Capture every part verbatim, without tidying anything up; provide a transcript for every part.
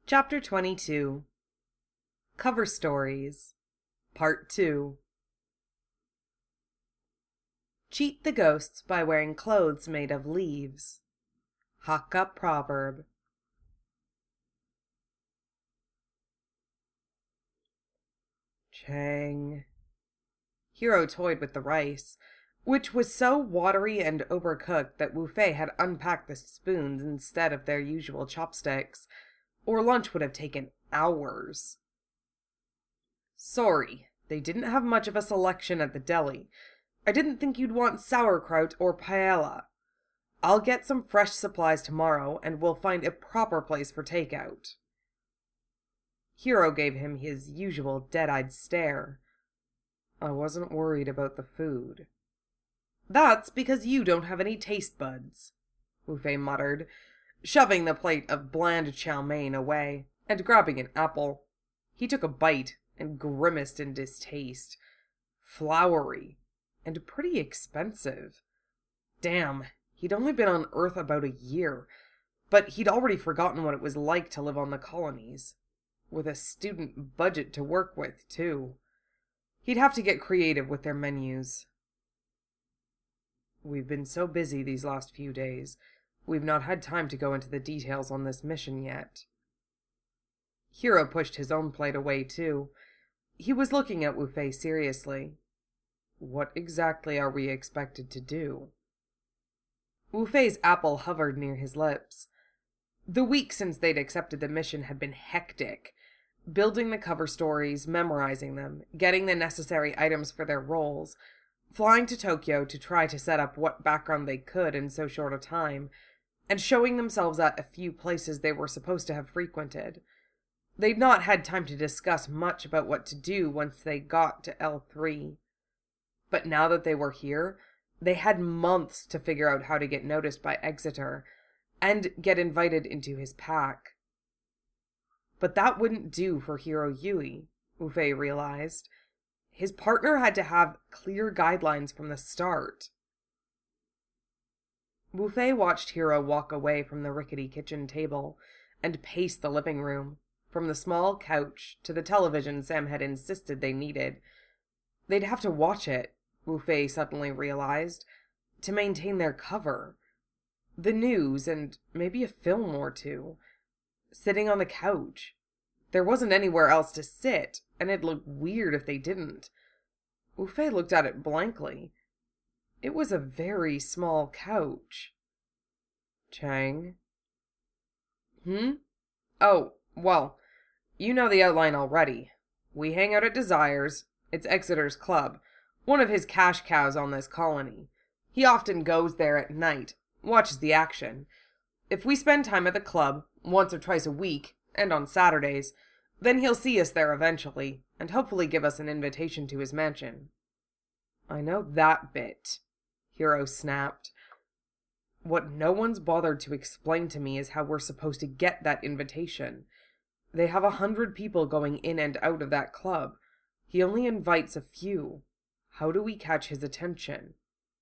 Chapter twenty-two Cover Stories Part two Cheat the ghosts by wearing clothes made of leaves. Hakka proverb. Chang. Hero toyed with the rice, which was so watery and overcooked that Wu Fei had unpacked the spoons instead of their usual chopsticks, or lunch would have taken hours. Sorry, they didn't have much of a selection at the deli. I didn't think you'd want sauerkraut or paella. I'll get some fresh supplies tomorrow, and we'll find a proper place for takeout. Hero gave him his usual dead-eyed stare. I wasn't worried about the food. That's because you don't have any taste buds, Wu Fei muttered, shoving the plate of bland chow mein away and grabbing an apple. He took a bite and grimaced in distaste. Floury and pretty expensive. Damn, he'd only been on Earth about a year, but he'd already forgotten what it was like to live on the colonies. With a student budget to work with, too. He'd have to get creative with their menus. We've been so busy these last few days, we've not had time to go into the details on this mission yet. Hero pushed his own plate away, too. He was looking at Wu Fei seriously. What exactly are we expected to do? Wu Fei's apple hovered near his lips. The week since they'd accepted the mission had been hectic. Building the cover stories, memorizing them, getting the necessary items for their roles, flying to Tokyo to try to set up what background they could in so short a time, and showing themselves at a few places they were supposed to have frequented. They'd not had time to discuss much about what to do once they got to L three. But now that they were here, they had months to figure out how to get noticed by Exeter, and get invited into his pack. But that wouldn't do for Hero Yui, Wu Fei realized. His partner had to have clear guidelines from the start. Wu Fei watched Hero walk away from the rickety kitchen table and pace the living room, from the small couch to the television Sam had insisted they needed. They'd have to watch it, Wu Fei suddenly realized, to maintain their cover. The news, and maybe a film or two. Sitting on the couch. There wasn't anywhere else to sit, and it'd look weird if they didn't. Wu Fei looked at it blankly. It was a very small couch. Chang? Hmm? Oh, well, you know the outline already. We hang out at Desires. It's Exeter's club, one of his cash cows on this colony. He often goes there at night, watches the action. If we spend time at the club, once or twice a week, and on Saturdays, then he'll see us there eventually, and hopefully give us an invitation to his mansion. I know that bit, Hero snapped. What no one's bothered to explain to me is how we're supposed to get that invitation. They have a hundred people going in and out of that club. He only invites a few. How do we catch his attention?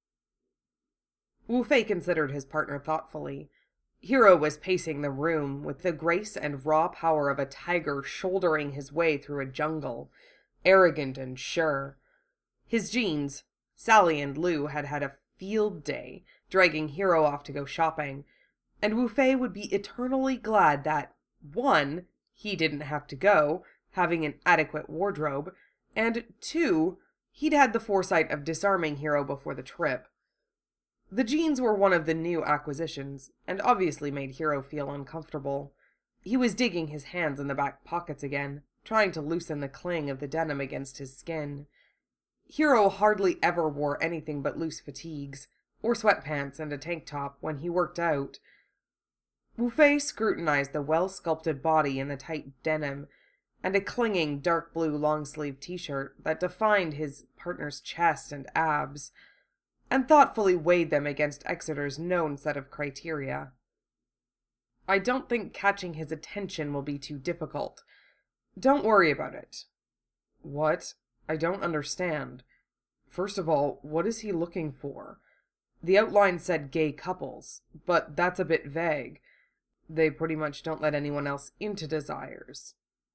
Wu Fei considered his partner thoughtfully. Hero was pacing the room with the grace and raw power of a tiger shouldering his way through a jungle, arrogant and sure. His genes, Sally and Lou had had a field day, dragging Hero off to go shopping, and Wu Fei would be eternally glad that, one, he didn't have to go, having an adequate wardrobe, and two, he'd had the foresight of disarming Hero before the trip. The jeans were one of the new acquisitions, and obviously made Hero feel uncomfortable. He was digging his hands in the back pockets again, trying to loosen the cling of the denim against his skin. Hero hardly ever wore anything but loose fatigues, or sweatpants and a tank top when he worked out. Wu Fei scrutinized the well-sculpted body in the tight denim, and a clinging dark blue long-sleeved t-shirt that defined his partner's chest and abs, and thoughtfully weighed them against Exeter's known set of criteria. I don't think catching his attention will be too difficult. Don't worry about it. What? I don't understand. First of all, what is he looking for? The outline said gay couples, but that's a bit vague. They pretty much don't let anyone else into Desires.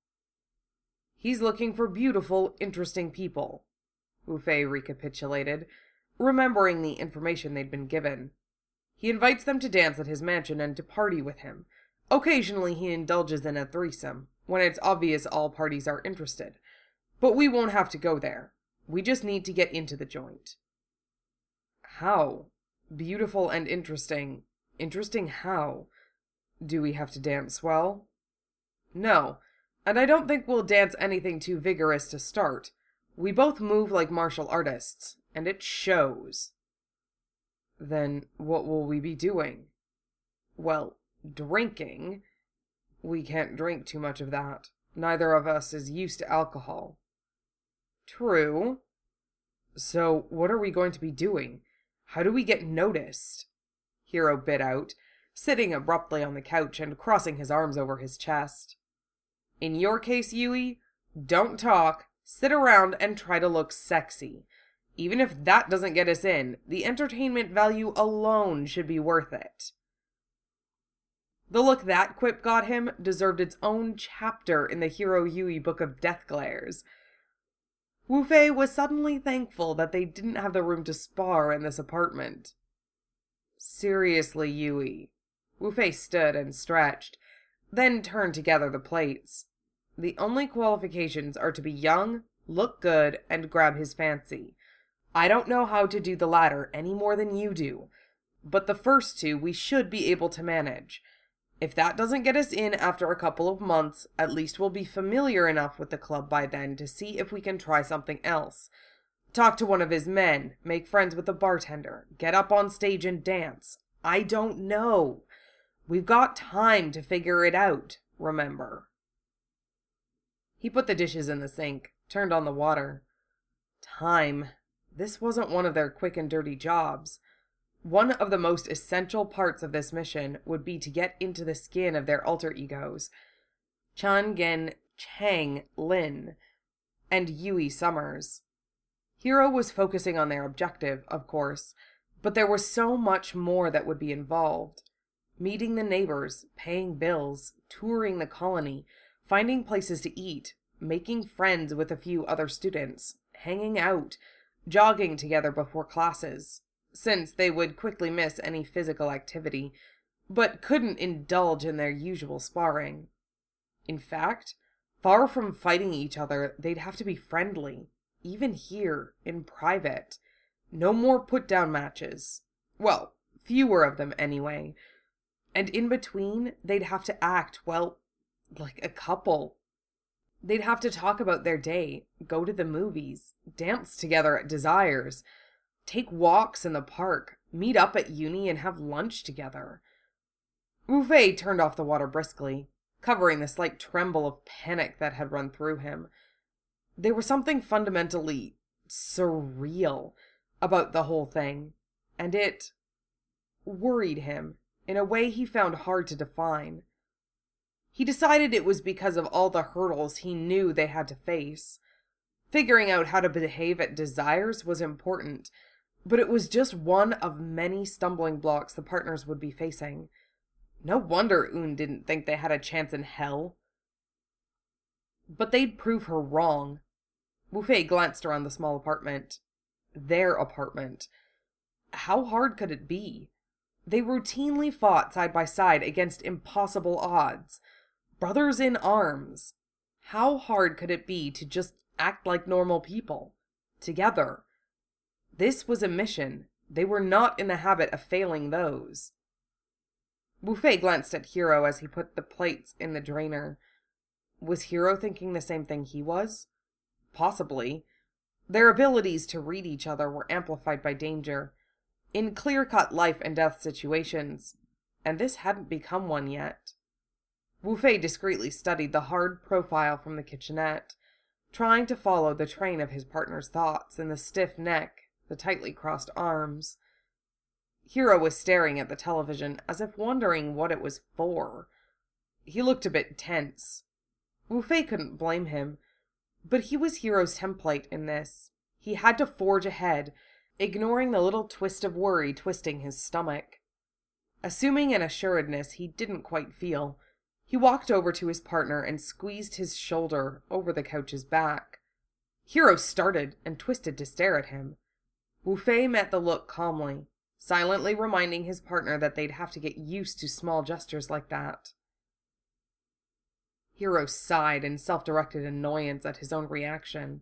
He's looking for beautiful, interesting people, Wu Fei recapitulated, remembering the information they'd been given. He invites them to dance at his mansion and to party with him. Occasionally he indulges in a threesome, when it's obvious all parties are interested. But we won't have to go there. We just need to get into the joint. How? Beautiful and interesting. Interesting how? Do we have to dance well? No, and I don't think we'll dance anything too vigorous to start. We both move like martial artists, and it shows. Then what will we be doing? Well, drinking. We can't drink too much of that. Neither of us is used to alcohol. True. So what are we going to be doing? How do we get noticed? Hiro bit out, sitting abruptly on the couch and crossing his arms over his chest. In your case, Yui, don't talk, sit around and try to look sexy. Even if that doesn't get us in, the entertainment value alone should be worth it. The look that quip got him deserved its own chapter in the Hiro Yui Book of Death Glares. Wu Fei was suddenly thankful that they didn't have the room to spar in this apartment. Seriously, Yui. Wu Fei stood and stretched, then turned to gather the plates. The only qualifications are to be young, look good, and grab his fancy. I don't know how to do the latter any more than you do, but the first two we should be able to manage. If that doesn't get us in after a couple of months, at least we'll be familiar enough with the club by then to see if we can try something else. Talk to one of his men, make friends with the bartender, get up on stage and dance. I don't know. We've got time to figure it out, remember. He put the dishes in the sink, turned on the water. Time. This wasn't one of their quick and dirty jobs. One of the most essential parts of this mission would be to get into the skin of their alter egos, Chan Gen Chang Lin and Yui Summers. Hiro was focusing on their objective, of course, but there was so much more that would be involved. Meeting the neighbors, paying bills, touring the colony, finding places to eat, making friends with a few other students, hanging out, jogging together before classes, since they would quickly miss any physical activity, but couldn't indulge in their usual sparring. In fact, far from fighting each other, they'd have to be friendly, even here, in private. No more put-down matches. Well, fewer of them anyway. And in between, they'd have to act, well, like a couple. They'd have to talk about their day, go to the movies, dance together at Desires, take walks in the park, meet up at uni and have lunch together. Wu Fei turned off the water briskly, covering the slight tremble of panic that had run through him. There was something fundamentally surreal about the whole thing, and it worried him in a way he found hard to define. He decided it was because of all the hurdles he knew they had to face. Figuring out how to behave at Desires was important, but it was just one of many stumbling blocks the partners would be facing. No wonder Un didn't think they had a chance in hell. But they'd prove her wrong. Wu Fei glanced around the small apartment. Their apartment. How hard could it be? They routinely fought side by side against impossible odds. Brothers in arms. How hard could it be to just act like normal people? Together. This was a mission. They were not in the habit of failing those. Wu Fei glanced at Hiro as he put the plates in the drainer. Was Hiro thinking the same thing he was? Possibly. Their abilities to read each other were amplified by danger, in clear-cut life and death situations, and this hadn't become one yet. Wu Fei discreetly studied the hard profile from the kitchenette, trying to follow the train of his partner's thoughts in the stiff neck, the tightly crossed arms. Hiro was staring at the television as if wondering what it was for. He looked a bit tense. Wu Fei couldn't blame him, but he was Hiro's template in this. He had to forge ahead, ignoring the little twist of worry twisting his stomach. Assuming an assuredness he didn't quite feel, he walked over to his partner and squeezed his shoulder over the couch's back. Hiro started and twisted to stare at him. Wu Fei met the look calmly, silently reminding his partner that they'd have to get used to small gestures like that. Hiro sighed in self-directed annoyance at his own reaction.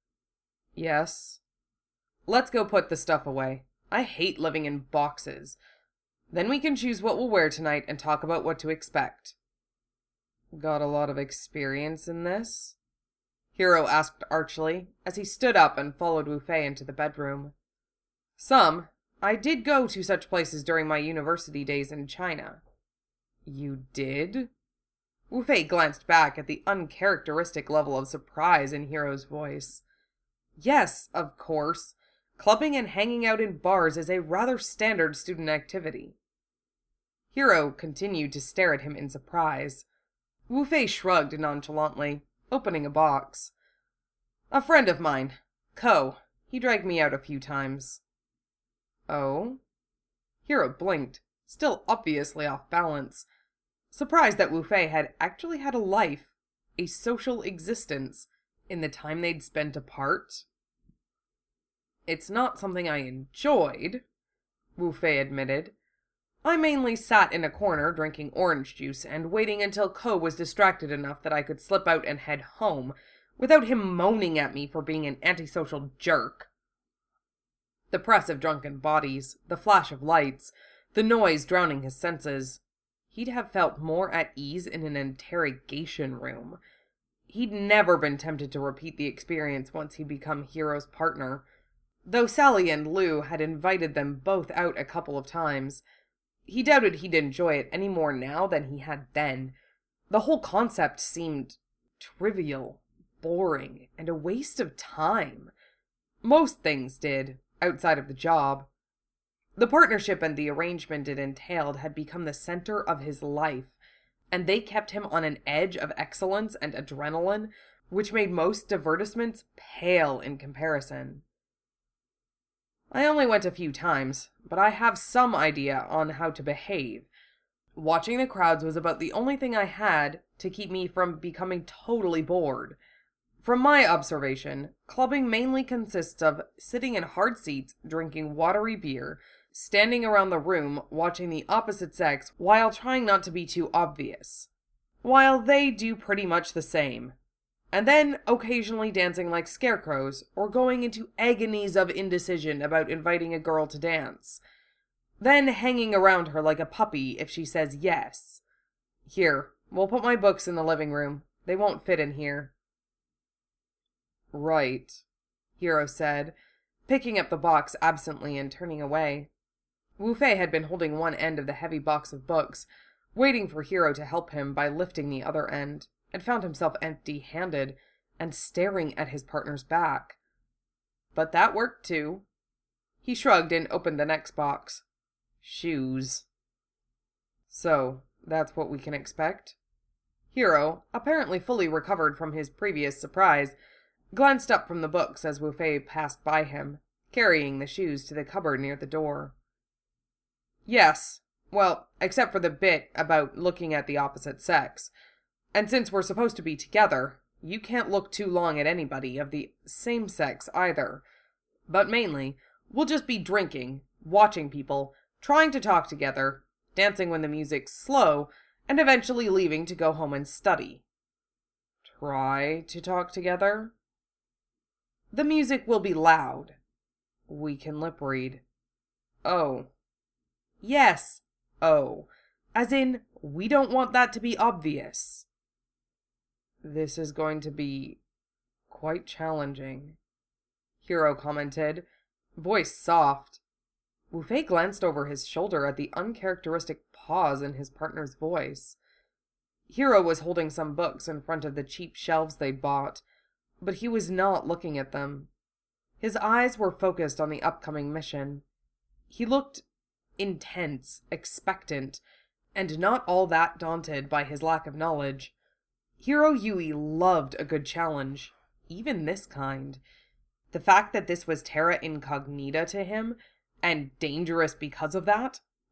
Yes. Let's go put the stuff away. I hate living in boxes. Then we can choose what we'll wear tonight and talk about what to expect. Got a lot of experience in this? Hiro asked archly, as he stood up and followed Wu Fei into the bedroom. Some. I did go to such places during my university days in China. You did? Wu Fei glanced back at the uncharacteristic level of surprise in Hiro's voice. Yes, of course. Clubbing and hanging out in bars is a rather standard student activity. Hiro continued to stare at him in surprise. Wu Fei shrugged nonchalantly, opening a box. A friend of mine, Ko. He dragged me out a few times. Oh? Hiro blinked, still obviously off balance, surprised that Wu Fei had actually had a life, a social existence, in the time they'd spent apart. It's not something I enjoyed, Wu Fei admitted. I mainly sat in a corner drinking orange juice and waiting until Ko was distracted enough that I could slip out and head home, without him moaning at me for being an antisocial jerk. The press of drunken bodies, the flash of lights, the noise drowning his senses. He'd have felt more at ease in an interrogation room. He'd never been tempted to repeat the experience once he'd become Hiro's partner, though Sally and Lou had invited them both out a couple of times. He doubted he'd enjoy it any more now than he had then. The whole concept seemed trivial, boring, and a waste of time. Most things did, outside of the job. The partnership and the arrangement it entailed had become the center of his life, and they kept him on an edge of excellence and adrenaline, which made most divertissements pale in comparison. I only went a few times, but I have some idea on how to behave. Watching the crowds was about the only thing I had to keep me from becoming totally bored. From my observation, clubbing mainly consists of sitting in hard seats, drinking watery beer, standing around the room watching the opposite sex while trying not to be too obvious, while they do pretty much the same, and then occasionally dancing like scarecrows or going into agonies of indecision about inviting a girl to dance, then hanging around her like a puppy if she says yes. Here, we'll put my books in the living room. They won't fit in here. Right, Hiro said, picking up the box absently and turning away. Wu Fei had been holding one end of the heavy box of books, waiting for Hiro to help him by lifting the other end, and found himself empty-handed and staring at his partner's back. But that worked too. He shrugged and opened the next box. Shoes. So, that's what we can expect? Hiro, apparently fully recovered from his previous surprise, glanced up from the books as Wu Fei passed by him, carrying the shoes to the cupboard near the door. Yes, well, except for the bit about looking at the opposite sex. And since we're supposed to be together, you can't look too long at anybody of the same sex either. But mainly, we'll just be drinking, watching people, trying to talk together, dancing when the music's slow, and eventually leaving to go home and study. Try to talk together? The music will be loud. We can lip read. Oh. Yes, oh. As in, we don't want that to be obvious. This is going to be quite challenging, Hiro commented, voice soft. Wu Fei glanced over his shoulder at the uncharacteristic pause in his partner's voice. Hiro was holding some books in front of the cheap shelves they'd bought, but he was not looking at them. His eyes were focused on the upcoming mission. He looked intense, expectant, and not all that daunted by his lack of knowledge. Hiro Yui loved a good challenge, even this kind. The fact that this was terra incognita to him, and dangerous because of that,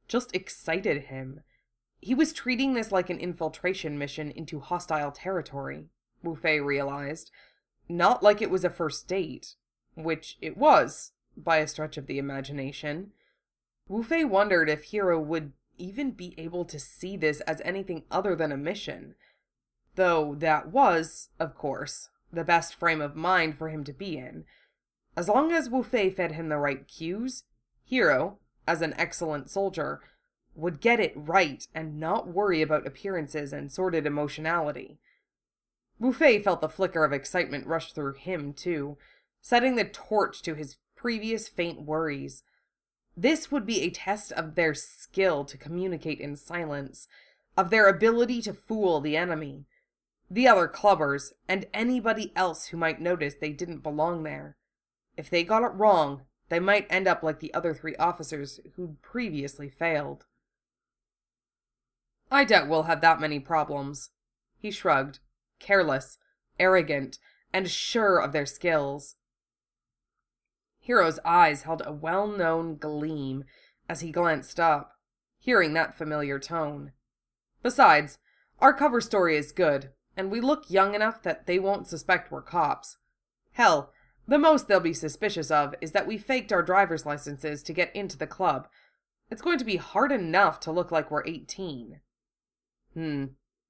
just excited him. He was treating this like an infiltration mission into hostile territory, Wu Fei realized, not like it was a first date, which it was, by a stretch of the imagination. Wu Fei wondered if Hiro would even be able to see this as anything other than a mission, though that was, of course, the best frame of mind for him to be in. As long as Wu Fei fed him the right cues, Hiro, as an excellent soldier, would get it right and not worry about appearances and sordid emotionality. Wu Fei felt the flicker of excitement rush through him, too, setting the torch to his previous faint worries. This would be a test of their skill to communicate in silence, of their ability to fool the enemy, the other clubbers, and anybody else who might notice they didn't belong there. If they got it wrong, they might end up like the other three officers who'd previously failed. I doubt we'll have that many problems, he shrugged, careless, arrogant, and sure of their skills. Hiro's eyes held a well-known gleam as he glanced up, hearing that familiar tone. Besides, our cover story is good, and we look young enough that they won't suspect we're cops. Hell, the most they'll be suspicious of is that we faked our driver's licenses to get into the club. It's going to be hard enough to look like we're eighteen. Hmm.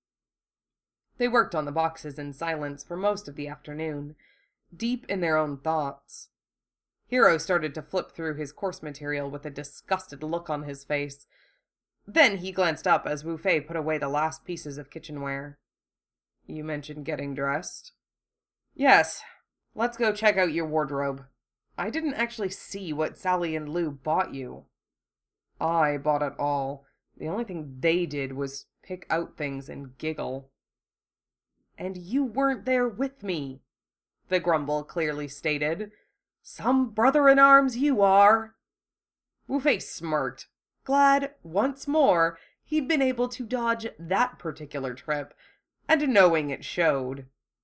They worked on the boxes in silence for most of the afternoon, deep in their own thoughts. Hiro started to flip through his course material with a disgusted look on his face. Then he glanced up as Wu Fei put away the last pieces of kitchenware. You mentioned getting dressed? Yes. Let's go check out your wardrobe. I didn't actually see what Sally and Lou bought you. I bought it all. The only thing they did was pick out things and giggle. And you weren't there with me, the grumble clearly stated. Some brother-in-arms you are. Wu Fei smirked, glad, once more, he'd been able to dodge that particular trip, and knowing it showed.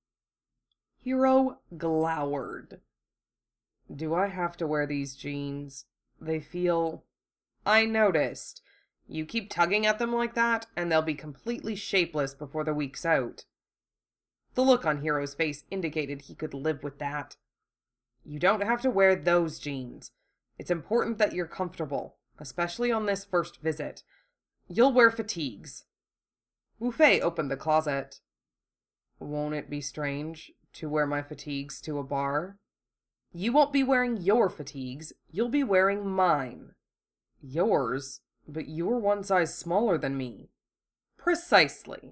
Hiro glowered. Do I have to wear these jeans? They feel... I noticed. You keep tugging at them like that, and they'll be completely shapeless before the week's out. The look on Hiro's face indicated he could live with that. You don't have to wear those jeans. It's important that you're comfortable, especially on this first visit. You'll wear fatigues. Wu Fei opened the closet. Won't it be strange to wear my fatigues to a bar? You won't be wearing your fatigues, you'll be wearing mine. Yours? But you're one size smaller than me. Precisely.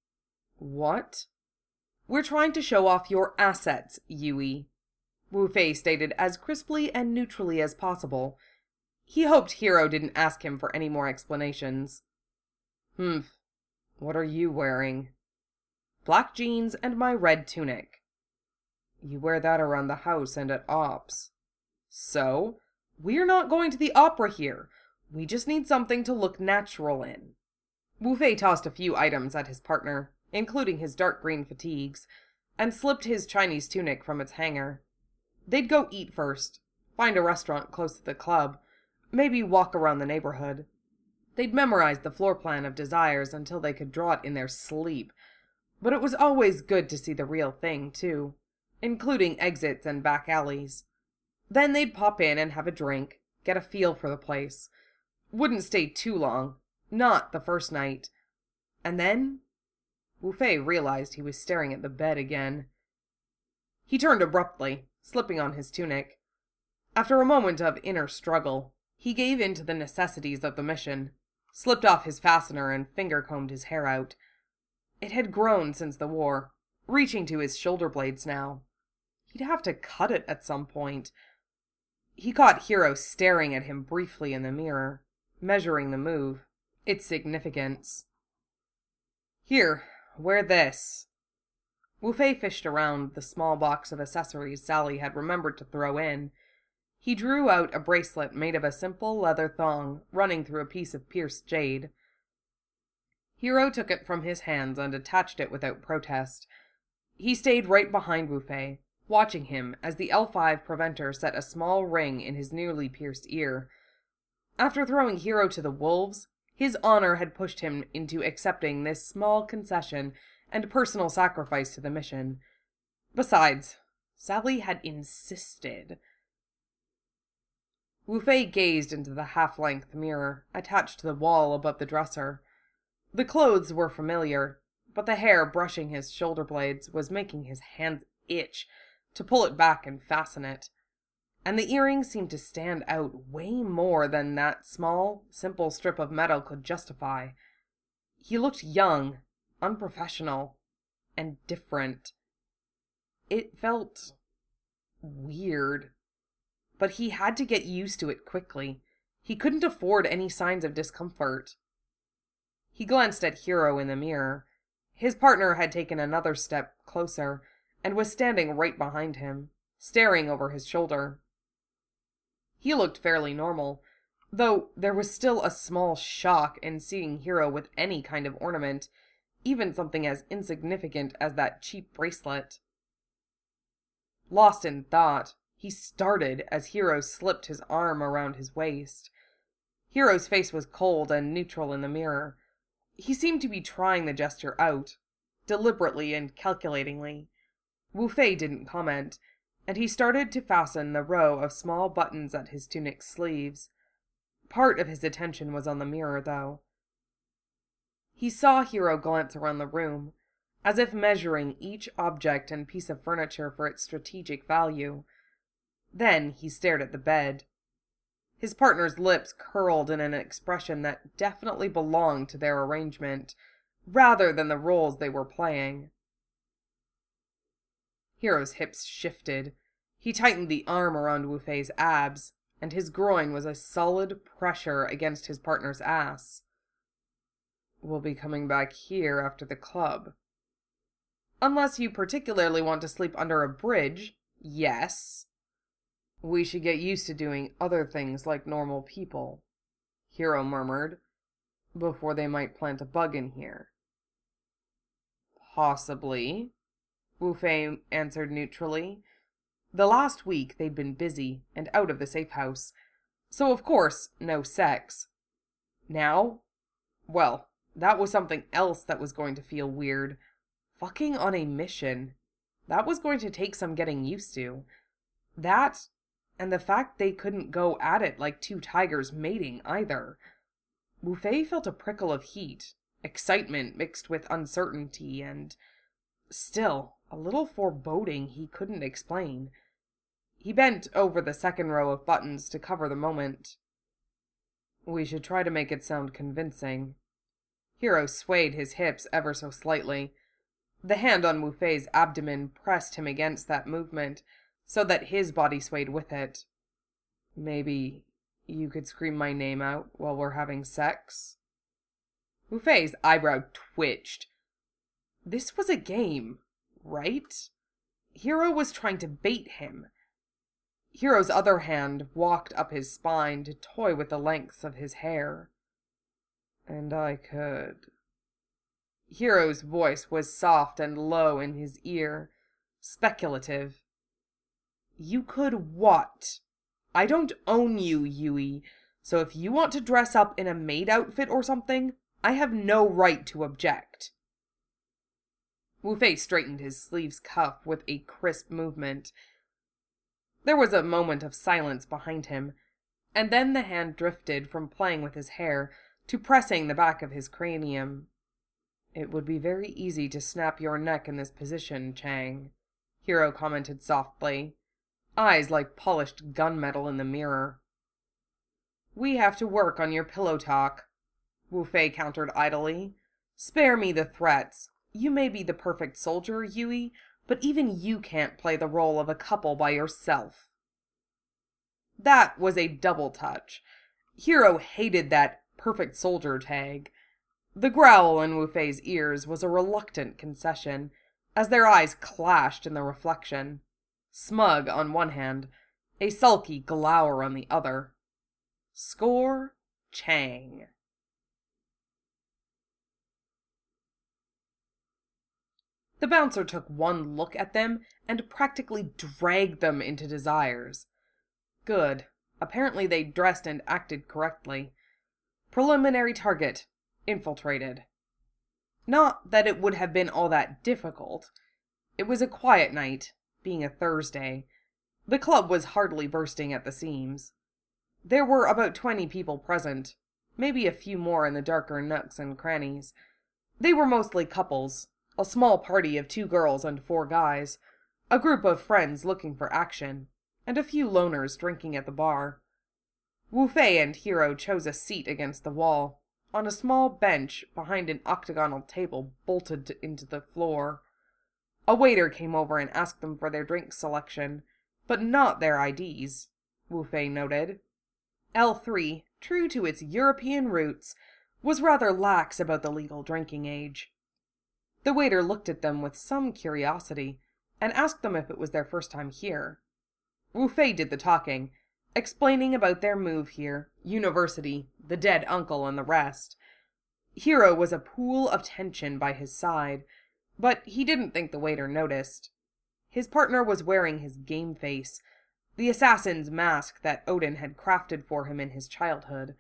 What? We're trying to show off your assets, Yui, Wu Fei stated as crisply and neutrally as possible. He hoped Hiro didn't ask him for any more explanations. Humph. What are you wearing? Black jeans and my red tunic. You wear that around the house and at ops. So? We're not going to the opera here. We just need something to look natural in. Wu Fei tossed a few items at his partner, including his dark green fatigues, and slipped his Chinese tunic from its hanger. They'd go eat first, find a restaurant close to the club, maybe walk around the neighborhood. They'd memorized the floor plan of Desires until they could draw it in their sleep, but it was always good to see the real thing, too, including exits and back alleys. Then they'd pop in and have a drink, get a feel for the place. Wouldn't stay too long, not the first night. And then... Wu Fei realized he was staring at the bed again. He turned abruptly, slipping on his tunic. After a moment of inner struggle, he gave in to the necessities of the mission, slipped off his fastener and finger-combed his hair out. It had grown since the war, reaching to his shoulder blades now. He'd have to cut it at some point. He caught Hiro staring at him briefly in the mirror, measuring the move, its significance. Here, wear this. Wu Fei fished around the small box of accessories Sally had remembered to throw in. He drew out a bracelet made of a simple leather thong running through a piece of pierced jade. Hiro took it from his hands and attached it without protest. He stayed right behind Wu Fei, watching him as the L five preventer set a small ring in his nearly pierced ear. After throwing Hiro to the wolves, his honor had pushed him into accepting this small concession and personal sacrifice to the mission. Besides, Sally had insisted. Wu Fei gazed into the half-length mirror attached to the wall above the dresser. The clothes were familiar, but the hair brushing his shoulder blades was making his hands itch to pull it back and fasten it. And the earrings seemed to stand out way more than that small, simple strip of metal could justify. He looked young, unprofessional, and different. It felt weird, but he had to get used to it quickly. He couldn't afford any signs of discomfort. He glanced at Hiro in the mirror. His partner had taken another step closer and was standing right behind him, staring over his shoulder. He looked fairly normal, though there was still a small shock in seeing Hiro with any kind of ornament, even something as insignificant as that cheap bracelet. Lost in thought, he started as Hiro slipped his arm around his waist. Hiro's face was cold and neutral in the mirror. He seemed to be trying the gesture out, deliberately and calculatingly. Wu Fei didn't comment, and he started to fasten the row of small buttons at his tunic sleeves. Part of his attention was on the mirror, though. He saw Hiro glance around the room, as if measuring each object and piece of furniture for its strategic value. Then he stared at the bed. His partner's lips curled in an expression that definitely belonged to their arrangement, rather than the roles they were playing. Hiro's hips shifted. He tightened the arm around Wu Fei's abs, and his groin was a solid pressure against his partner's ass. "We'll be coming back here after the club. Unless you particularly want to sleep under a bridge, yes. We should get used to doing other things like normal people," Hiro murmured, "before they might plant a bug in here." "Possibly," Wu Fei answered neutrally. The last week they'd been busy and out of the safe house, so of course no sex. Now? Well, that was something else that was going to feel weird. Fucking on a mission. That was going to take some getting used to. That, and the fact they couldn't go at it like two tigers mating either. Wu Fei felt a prickle of heat, excitement mixed with uncertainty, and still a little foreboding he couldn't explain. He bent over the second row of buttons to cover the moment. "We should try to make it sound convincing." Hiro swayed his hips ever so slightly. The hand on Wu Fei's abdomen pressed him against that movement, so that his body swayed with it. "Maybe you could scream my name out while we're having sex?" Wu Fei's eyebrow twitched. This was a game, right? Hiro was trying to bait him. Hiro's other hand walked up his spine to toy with the lengths of his hair. "And I could." Hiro's voice was soft and low in his ear, speculative. "You could what? I don't own you, Yui, so if you want to dress up in a maid outfit or something, I have no right to object." Wu Fei straightened his sleeve's cuff with a crisp movement. There was a moment of silence behind him, and then the hand drifted from playing with his hair to pressing the back of his cranium. "It would be very easy to snap your neck in this position, Chang," Hiro commented softly, eyes like polished gunmetal in the mirror. "We have to work on your pillow talk," Wu Fei countered idly. "Spare me the threats. You may be the perfect soldier, Yui, but even you can't play the role of a couple by yourself." That was a double touch. Hiro hated that perfect soldier tag. The growl in Wu Fei's ears was a reluctant concession, as their eyes clashed in the reflection. Smug on one hand, a sulky glower on the other. Score Chang. The bouncer took one look at them and practically dragged them into desires. Good. Apparently they dressed and acted correctly. Preliminary target infiltrated. Not that it would have been all that difficult. It was a quiet night, being a Thursday. The club was hardly bursting at the seams. There were about twenty people present, maybe a few more in the darker nooks and crannies. They were mostly couples, a small party of two girls and four guys, a group of friends looking for action, and a few loners drinking at the bar. Wu Fei and Hero chose a seat against the wall, on a small bench behind an octagonal table bolted into the floor. A waiter came over and asked them for their drink selection, but not their I Ds, Wu Fei noted. L three, true to its European roots, was rather lax about the legal drinking age. The waiter looked at them with some curiosity, and asked them if it was their first time here. Wu Fei did the talking, explaining about their move here, university, the dead uncle, and the rest. Hero was a pool of tension by his side, but he didn't think the waiter noticed. His partner was wearing his game face, the assassin's mask that Odin had crafted for him in his childhood.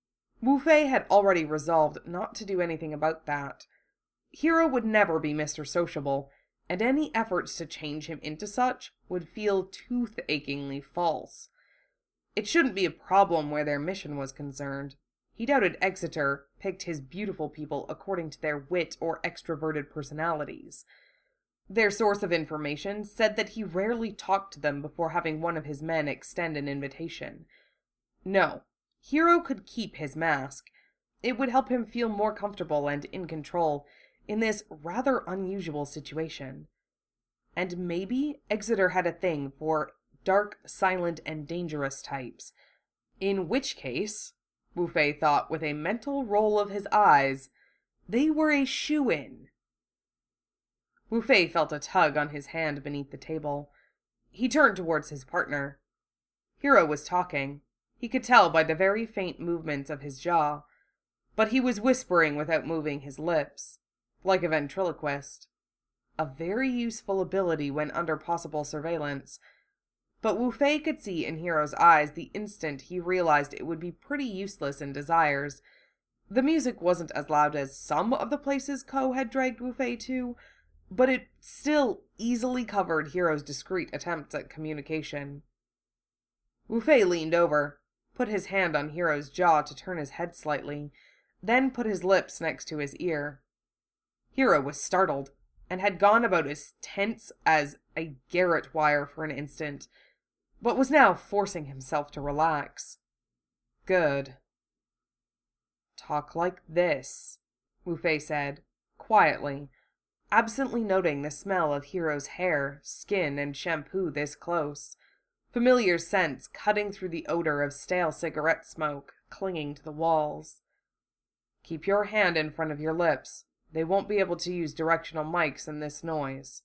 Wu Fei had already resolved not to do anything about that. Hero would never be Mister Sociable, and any efforts to change him into such would feel tooth-achingly false. It shouldn't be a problem where their mission was concerned. He doubted Exeter picked his beautiful people according to their wit or extroverted personalities. Their source of information said that he rarely talked to them before having one of his men extend an invitation. No, Hero could keep his mask. It would help him feel more comfortable and in control in this rather unusual situation. And maybe Exeter had a thing for dark, silent, and dangerous types. In which case, Wu Fei thought with a mental roll of his eyes, they were a shoo-in. Wu Fei felt a tug on his hand beneath the table. He turned towards his partner. Hero was talking. He could tell by the very faint movements of his jaw. But he was whispering without moving his lips, like a ventriloquist. A very useful ability when under possible surveillance. But Wu Fei could see in Hero's eyes the instant he realized it would be pretty useless in Desires. The music wasn't as loud as some of the places Ko had dragged Wu Fei to, but it still easily covered Hero's discreet attempts at communication. Wu Fei leaned over, put his hand on Hero's jaw to turn his head slightly, then put his lips next to his ear. Hero was startled, and had gone about as tense as a garrote wire for an instant, but was now forcing himself to relax. Good. Talk like this, Wu Fei said, quietly, absently noting the smell of Hero's hair, skin, and shampoo this close, familiar scents cutting through the odor of stale cigarette smoke clinging to the walls. Keep your hand in front of your lips. They won't be able to use directional mics in this noise.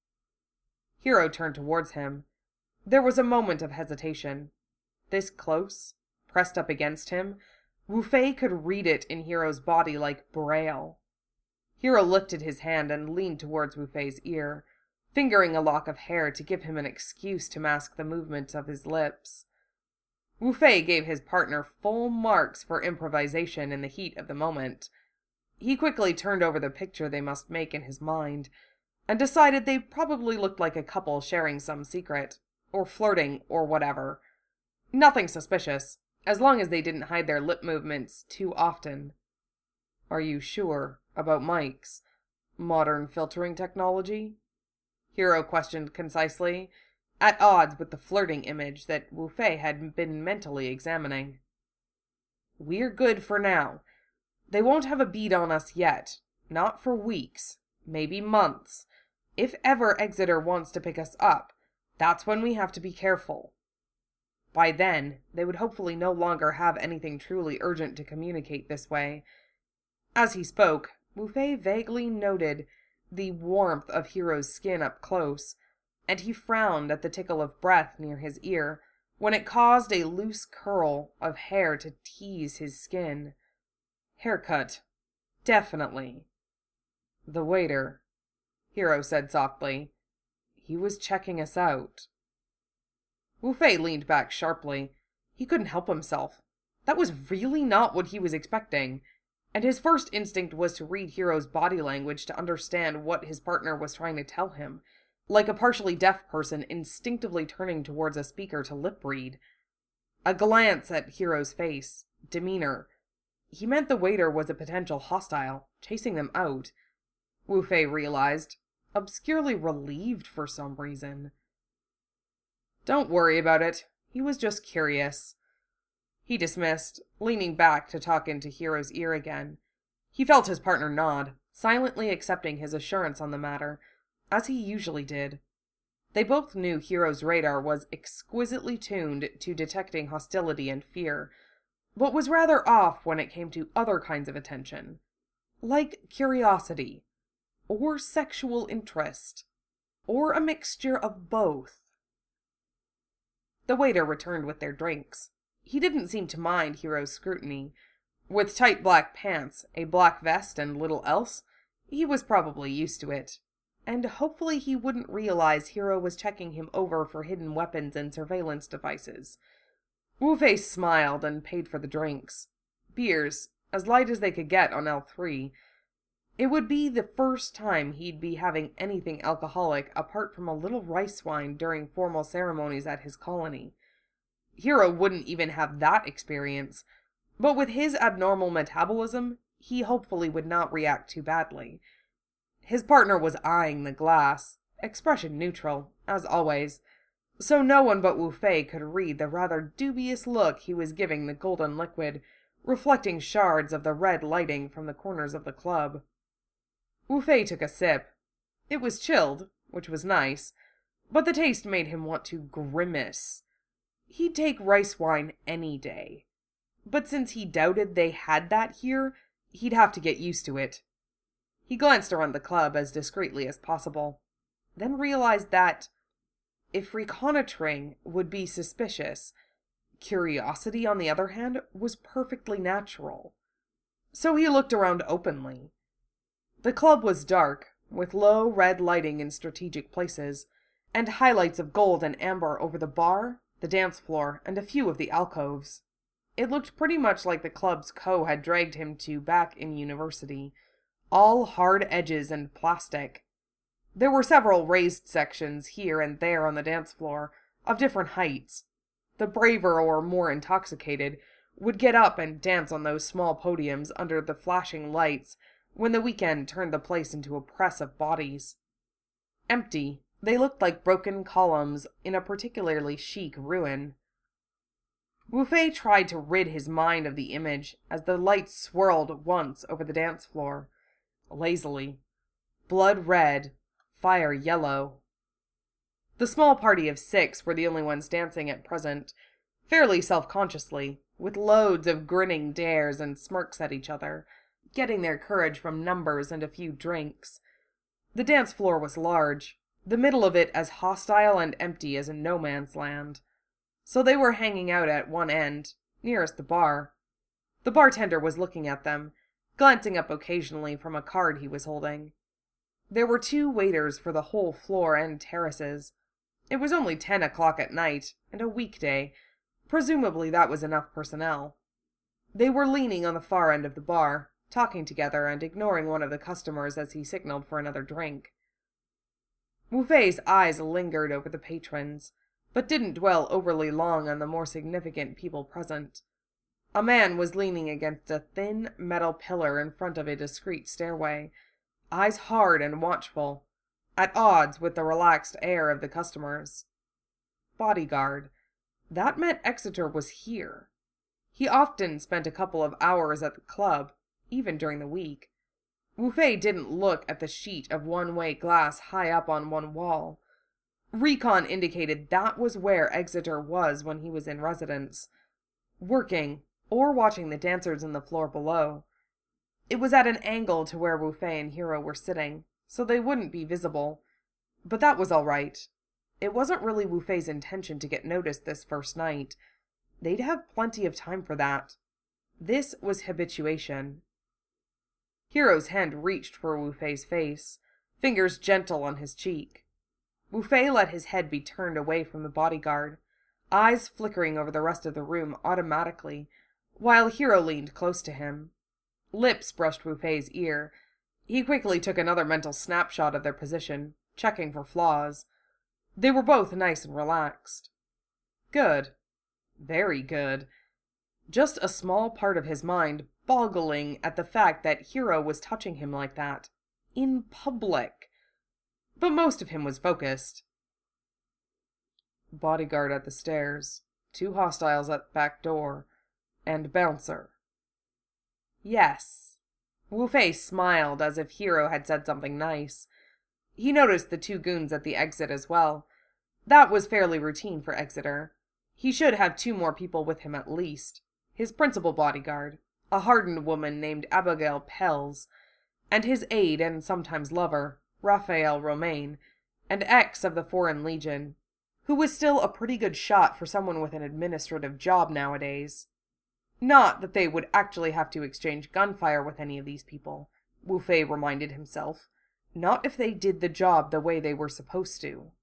Hero turned towards him. There was a moment of hesitation. This close, pressed up against him, Wu Fei could read it in Hero's body like braille. Hero lifted his hand and leaned towards Wu Fei's ear, fingering a lock of hair to give him an excuse to mask the movement of his lips. Wu Fei gave his partner full marks for improvisation in the heat of the moment. He quickly turned over the picture they must make in his mind, and decided they probably looked like a couple sharing some secret, or flirting, or whatever. Nothing suspicious, as long as they didn't hide their lip movements too often. Are you sure about mics? Modern filtering technology? Hero questioned concisely, at odds with the flirting image that Wu Fei had been mentally examining. We're good for now. They won't have a bead on us yet. Not for weeks. Maybe months. If ever Exeter wants to pick us up, that's when we have to be careful. By then, they would hopefully no longer have anything truly urgent to communicate this way. As he spoke, Wu Fei vaguely noted the warmth of Hero's skin up close, and he frowned at the tickle of breath near his ear when it caused a loose curl of hair to tease his skin. Haircut. Definitely. The waiter, Hero said softly. He was checking us out. Wu Fei leaned back sharply. He couldn't help himself. That was really not what he was expecting, and his first instinct was to read Hiro's body language to understand what his partner was trying to tell him, like a partially deaf person instinctively turning towards a speaker to lip read. A glance at Hiro's face, demeanor. He meant the waiter was a potential hostile, chasing them out. Wu Fei realized, obscurely relieved for some reason. Don't worry about it. He was just curious. He dismissed, leaning back to talk into Hiro's ear again. He felt his partner nod, silently accepting his assurance on the matter, as he usually did. They both knew Hiro's radar was exquisitely tuned to detecting hostility and fear, but was rather off when it came to other kinds of attention, like curiosity, or sexual interest, or a mixture of both. The waiter returned with their drinks. He didn't seem to mind Hiro's scrutiny. With tight black pants, a black vest, and little else, he was probably used to it. And hopefully he wouldn't realize Hiro was checking him over for hidden weapons and surveillance devices. Wu Fei smiled and paid for the drinks. Beers, as light as they could get on L three. It would be the first time he'd be having anything alcoholic apart from a little rice wine during formal ceremonies at his colony. Hiro wouldn't even have that experience, but with his abnormal metabolism, he hopefully would not react too badly. His partner was eyeing the glass, expression neutral, as always, so no one but Wu Fei could read the rather dubious look he was giving the golden liquid, reflecting shards of the red lighting from the corners of the club. Wu Fei took a sip. It was chilled, which was nice, but the taste made him want to grimace. He'd take rice wine any day. But since he doubted they had that here, he'd have to get used to it. He glanced around the club as discreetly as possible, then realized that, if reconnoitering would be suspicious, curiosity, on the other hand, was perfectly natural. So he looked around openly. The club was dark, with low red lighting in strategic places, and highlights of gold and amber over the bar, the dance floor, and a few of the alcoves. It looked pretty much like the club's co had dragged him to back in university, all hard edges and plastic. There were several raised sections here and there on the dance floor, of different heights. The braver or more intoxicated would get up and dance on those small podiums under the flashing lights when the weekend turned the place into a press of bodies. Empty, they looked like broken columns in a particularly chic ruin. Wu Fei tried to rid his mind of the image as the lights swirled once over the dance floor, lazily. Blood red, fire yellow. The small party of six were the only ones dancing at present, fairly self-consciously, with loads of grinning dares and smirks at each other, getting their courage from numbers and a few drinks. The dance floor was large, the middle of it as hostile and empty as a no-man's land. So they were hanging out at one end, nearest the bar. The bartender was looking at them, glancing up occasionally from a card he was holding. There were two waiters for the whole floor and terraces. It was only ten o'clock at night, and a weekday. Presumably that was enough personnel. They were leaning on the far end of the bar, talking together and ignoring one of the customers as he signaled for another drink. Wu Fei's eyes lingered over the patrons, but didn't dwell overly long on the more significant people present. A man was leaning against a thin metal pillar in front of a discreet stairway, eyes hard and watchful, at odds with the relaxed air of the customers. Bodyguard. That meant Exeter was here. He often spent a couple of hours at the club, even during the week. Wu Fei didn't look at the sheet of one-way glass high up on one wall. Recon indicated that was where Exeter was when he was in residence, working or watching the dancers in the floor below. It was at an angle to where Wu Fei and Hiro were sitting, so they wouldn't be visible. But that was all right. It wasn't really Wu Fei's intention to get noticed this first night. They'd have plenty of time for that. This was habituation. Hiro's hand reached for Wu Fei's face, fingers gentle on his cheek. Wu Fei let his head be turned away from the bodyguard, eyes flickering over the rest of the room automatically, while Hiro leaned close to him. Lips brushed Wu Fei's ear. He quickly took another mental snapshot of their position, checking for flaws. They were both nice and relaxed. Good. Very good. Just a small part of his mind boggling at the fact that Hiro was touching him like that. In public. But most of him was focused. Bodyguard at the stairs, two hostiles at the back door, and bouncer. Yes. Wu Fei smiled as if Hiro had said something nice. He noticed the two goons at the exit as well. That was fairly routine for Exeter. He should have two more people with him at least. His principal bodyguard, a hardened woman named Abigail Pels, and his aide and sometimes lover, Raphael Romaine, an ex of the Foreign Legion, who was still a pretty good shot for someone with an administrative job nowadays. Not that they would actually have to exchange gunfire with any of these people, Wu Fei reminded himself. Not if they did the job the way they were supposed to.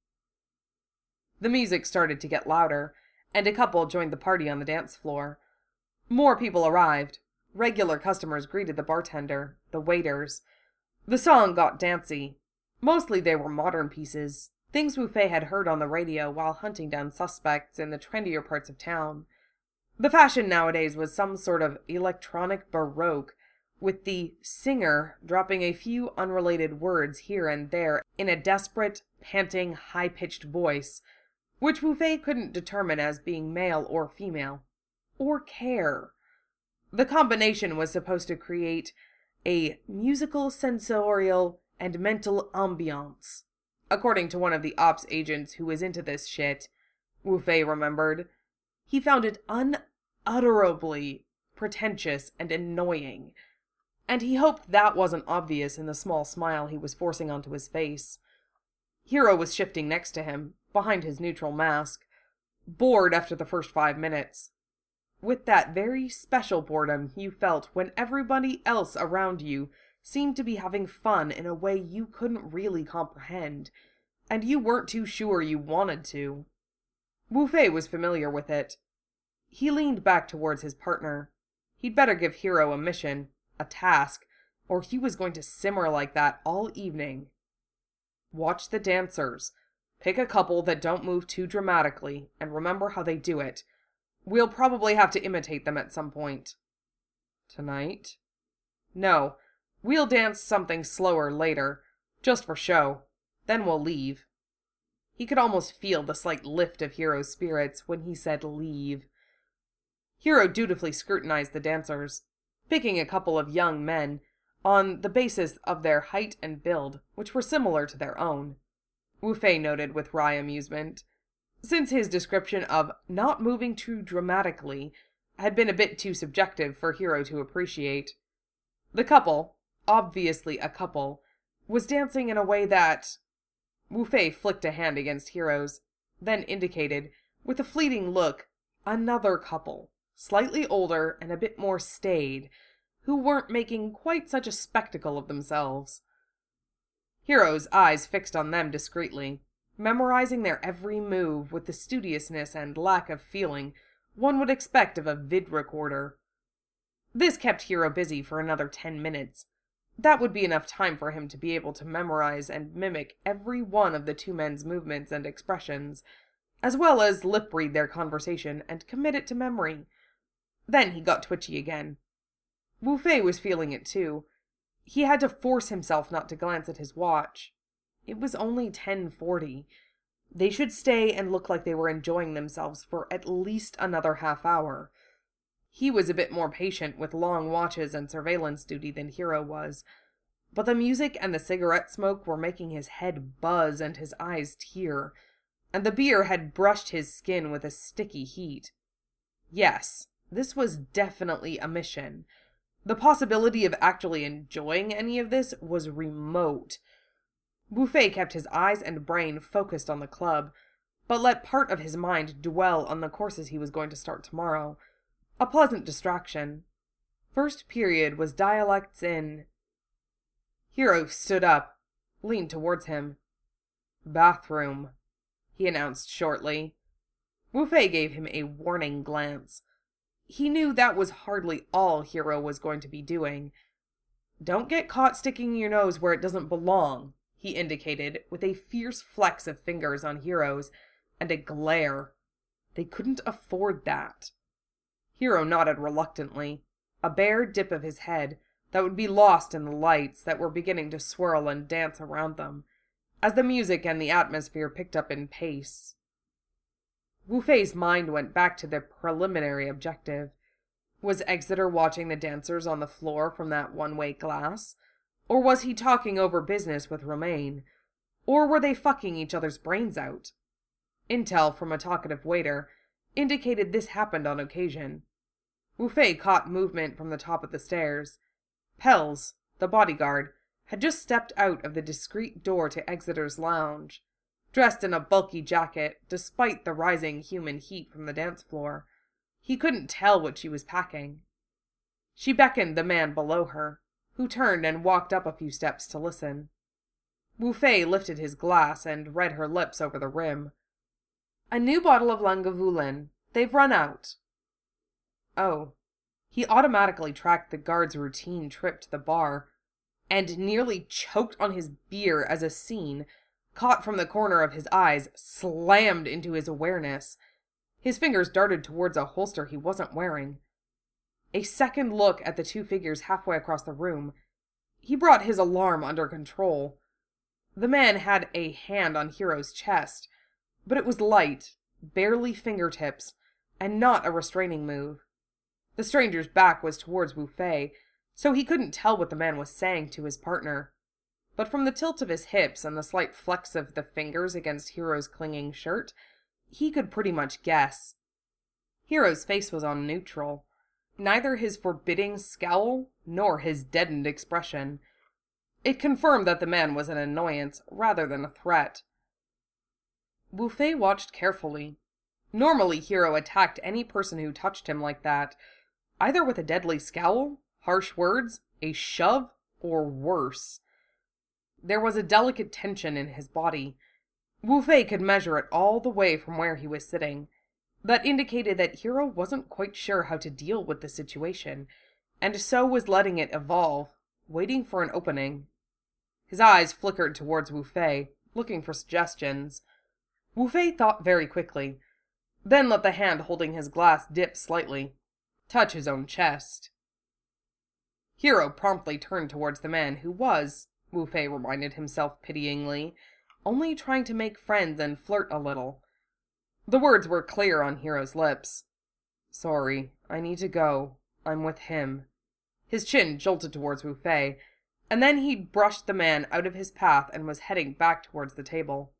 The music started to get louder, and a couple joined the party on the dance floor. More people arrived. Regular customers greeted the bartender, the waiters. The song got dancey. Mostly they were modern pieces, things Wu Fei had heard on the radio while hunting down suspects in the trendier parts of town. The fashion nowadays was some sort of electronic baroque, with the singer dropping a few unrelated words here and there in a desperate, panting, high-pitched voice, which Wu Fei couldn't determine as being male or female, or care. The combination was supposed to create a musical, sensorial, and mental ambiance, according to one of the ops agents who was into this shit. Wu Fei remembered. He found it unutterably pretentious and annoying, and he hoped that wasn't obvious in the small smile he was forcing onto his face. Hiro was shifting next to him, behind his neutral mask, bored after the first five minutes. With that very special boredom you felt when everybody else around you seemed to be having fun in a way you couldn't really comprehend, and you weren't too sure you wanted to. Wu Fei was familiar with it. He leaned back towards his partner. He'd better give Hiro a mission, a task, or he was going to simmer like that all evening. Watch the dancers. Pick a couple that don't move too dramatically, and remember how they do it. We'll probably have to imitate them at some point. Tonight? No, we'll dance something slower later, just for show. Then we'll leave. He could almost feel the slight lift of Hiro's spirits when he said leave. Hiro dutifully scrutinized the dancers, picking a couple of young men on the basis of their height and build, which were similar to their own. Wu Fei noted with wry amusement, since his description of not moving too dramatically had been a bit too subjective for Hiro to appreciate. The couple, obviously a couple, was dancing in a way that... Wu Fei flicked a hand against Hiro's, then indicated, with a fleeting look, another couple, slightly older and a bit more staid, who weren't making quite such a spectacle of themselves. Hiro's eyes fixed on them discreetly, memorizing their every move with the studiousness and lack of feeling one would expect of a vid recorder. This kept Hiro busy for another ten minutes. That would be enough time for him to be able to memorize and mimic every one of the two men's movements and expressions, as well as lip-read their conversation and commit it to memory. Then he got twitchy again. Wu Fei was feeling it too. He had to force himself not to glance at his watch. It was only ten forty. They should stay and look like they were enjoying themselves for at least another half hour. He was a bit more patient with long watches and surveillance duty than Hiro was, but the music and the cigarette smoke were making his head buzz and his eyes tear, and the beer had brushed his skin with a sticky heat. Yes, this was definitely a mission. The possibility of actually enjoying any of this was remote. Wu Fei kept his eyes and brain focused on the club, but let part of his mind dwell on the courses he was going to start tomorrow. A pleasant distraction. First period was dialects in... Hiro stood up, leaned towards him. Bathroom, he announced shortly. Wu Fei gave him a warning glance. He knew that was hardly all Hero was going to be doing. "Don't get caught sticking your nose where it doesn't belong," he indicated, with a fierce flex of fingers on Hero's, and a glare. They couldn't afford that. Hero nodded reluctantly, a bare dip of his head that would be lost in the lights that were beginning to swirl and dance around them, as the music and the atmosphere picked up in pace. Wu Fei's mind went back to the preliminary objective. Was Exeter watching the dancers on the floor from that one-way glass? Or was he talking over business with Romaine? Or were they fucking each other's brains out? Intel from a talkative waiter indicated this happened on occasion. Wu Fei caught movement from the top of the stairs. Pels, the bodyguard, had just stepped out of the discreet door to Exeter's lounge, dressed in a bulky jacket despite the rising human heat from the dance floor. He couldn't tell what she was packing. She beckoned the man below her, who turned and walked up a few steps to listen. Wu Fei lifted his glass and read her lips over the rim. "A new bottle of Lagavulin. They've run out." Oh. He automatically tracked the guard's routine trip to the bar, and nearly choked on his beer as a scene, caught from the corner of his eyes, slammed into his awareness. His fingers darted towards a holster he wasn't wearing. A second look at the two figures halfway across the room. He brought his alarm under control. The man had a hand on Hero's chest, but it was light, barely fingertips, and not a restraining move. The stranger's back was towards Wu Fei, so he couldn't tell what the man was saying to his partner. But from the tilt of his hips and the slight flex of the fingers against Hero's clinging shirt, he could pretty much guess. Hero's face was on neutral. Neither his forbidding scowl nor his deadened expression. It confirmed that the man was an annoyance rather than a threat. Wu Fei watched carefully. Normally Hero attacked any person who touched him like that, either with a deadly scowl, harsh words, a shove, or worse. There was a delicate tension in his body. Wu Fei could measure it all the way from where he was sitting. That indicated that Hero wasn't quite sure how to deal with the situation, and so was letting it evolve, waiting for an opening. His eyes flickered towards Wu Fei, looking for suggestions. Wu Fei thought very quickly, then let the hand holding his glass dip slightly, touch his own chest. Hero promptly turned towards the man who was, Wu Fei reminded himself pityingly, only trying to make friends and flirt a little. The words were clear on Hero's lips. "Sorry, I need to go. I'm with him." His chin jolted towards Wu Fei, and then he brushed the man out of his path and was heading back towards the table.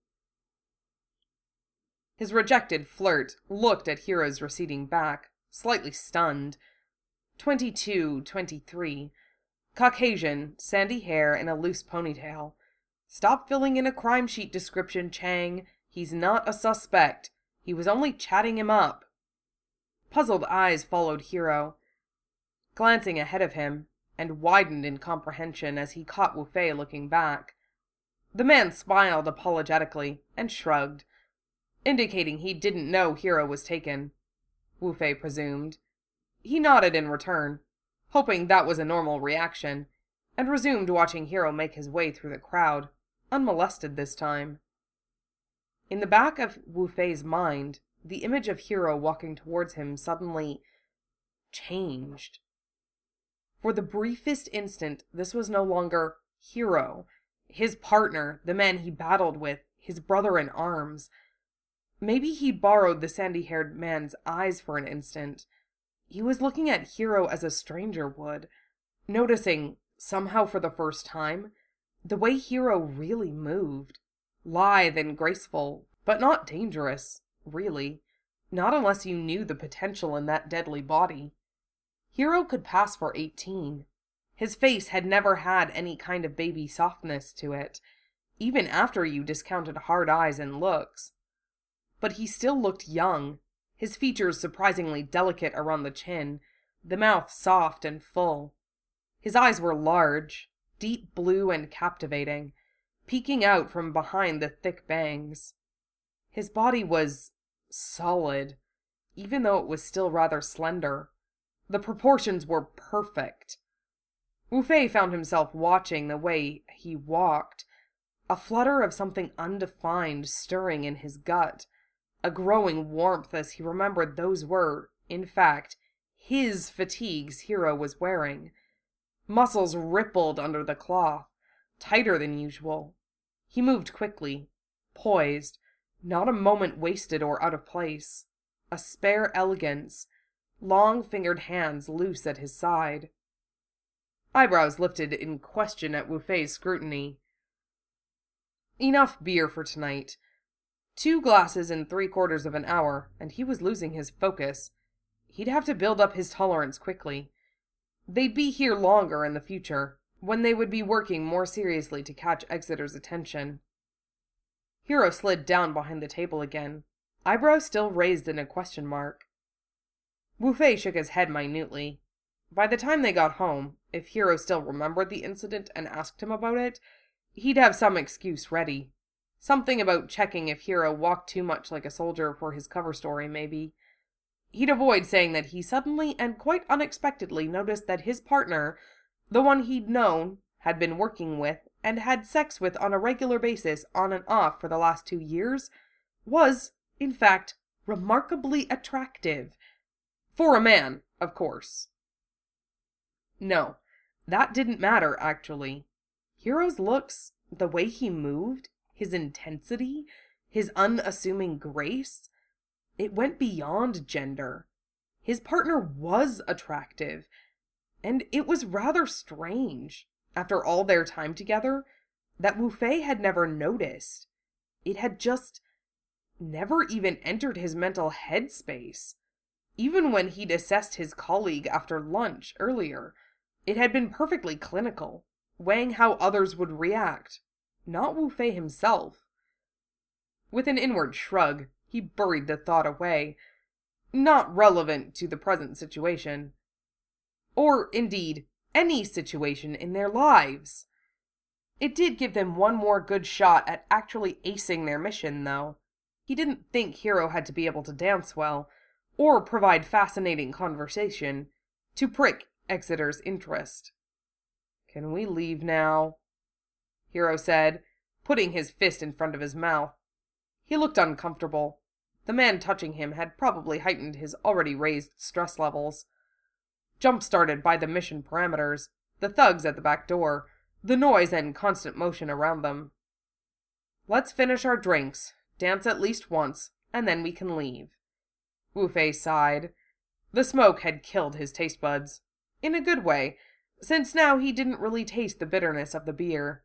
His rejected flirt looked at Hero's receding back, slightly stunned. Twenty-two, twenty-three. Caucasian, sandy hair in a loose ponytail. Stop filling in a crime sheet description, Chang. He's not a suspect. He was only chatting him up. Puzzled eyes followed Hero, glancing ahead of him, and widened in comprehension as he caught Wu Fei looking back. The man smiled apologetically and shrugged, indicating he didn't know Hero was taken, Wu Fei presumed. He nodded in return, hoping that was a normal reaction, and resumed watching Hero make his way through the crowd, unmolested this time. In the back of Wu Fei's mind, the image of Hero walking towards him suddenly changed. For the briefest instant, this was no longer Hero, his partner, the man he battled with, his brother in arms. Maybe he'd borrowed the sandy-haired man's eyes for an instant. He was looking at Hero as a stranger would, noticing, somehow for the first time, the way Hero really moved. Lithe and graceful, but not dangerous, really. Not unless you knew the potential in that deadly body. Hero could pass for eighteen. His face had never had any kind of baby softness to it, even after you discounted hard eyes and looks. But he still looked young, his features surprisingly delicate around the chin, the mouth soft and full. His eyes were large, deep blue and captivating, peeking out from behind the thick bangs. His body was solid, even though it was still rather slender. The proportions were perfect. Wu Fei found himself watching the way he walked, a flutter of something undefined stirring in his gut, a growing warmth as he remembered those were, in fact, his fatigues Hero was wearing. Muscles rippled under the cloth, tighter than usual. He moved quickly, poised, not a moment wasted or out of place. A spare elegance, long-fingered hands loose at his side. Eyebrows lifted in question at Wu Fei's scrutiny. Enough beer for tonight. Two glasses in three quarters of an hour, and he was losing his focus. He'd have to build up his tolerance quickly. They'd be here longer in the future, when they would be working more seriously to catch Exeter's attention. Hero slid down behind the table again, eyebrows still raised in a question mark. Wu Fei shook his head minutely. By the time they got home, if Hero still remembered the incident and asked him about it, he'd have some excuse ready. Something about checking if Hero walked too much like a soldier for his cover story, maybe. He'd avoid saying that he suddenly and quite unexpectedly noticed that his partner, the one he'd known, had been working with, and had sex with on a regular basis on and off for the last two years, was, in fact, remarkably attractive. For a man, of course. No, that didn't matter, actually. Hero's looks, the way he moved, his intensity, his unassuming grace, it went beyond gender. His partner was attractive, and it was rather strange, after all their time together, that Wu Fei had never noticed. It had just never even entered his mental headspace. Even when he'd assessed his colleague after lunch earlier, it had been perfectly clinical, weighing how others would react, not Wu Fei himself. With an inward shrug, he buried the thought away. Not relevant to the present situation. Or, indeed, any situation in their lives. It did give them one more good shot at actually acing their mission, though. He didn't think Hero had to be able to dance well, or provide fascinating conversation, to prick Exeter's interest. "Can we leave now?" Hero said, putting his fist in front of his mouth. He looked uncomfortable. The man touching him had probably heightened his already raised stress levels. Jump-started by the mission parameters, the thugs at the back door, the noise and constant motion around them. "Let's finish our drinks, dance at least once, and then we can leave." Wu Fei sighed. The smoke had killed his taste buds. In a good way, since now he didn't really taste the bitterness of the beer.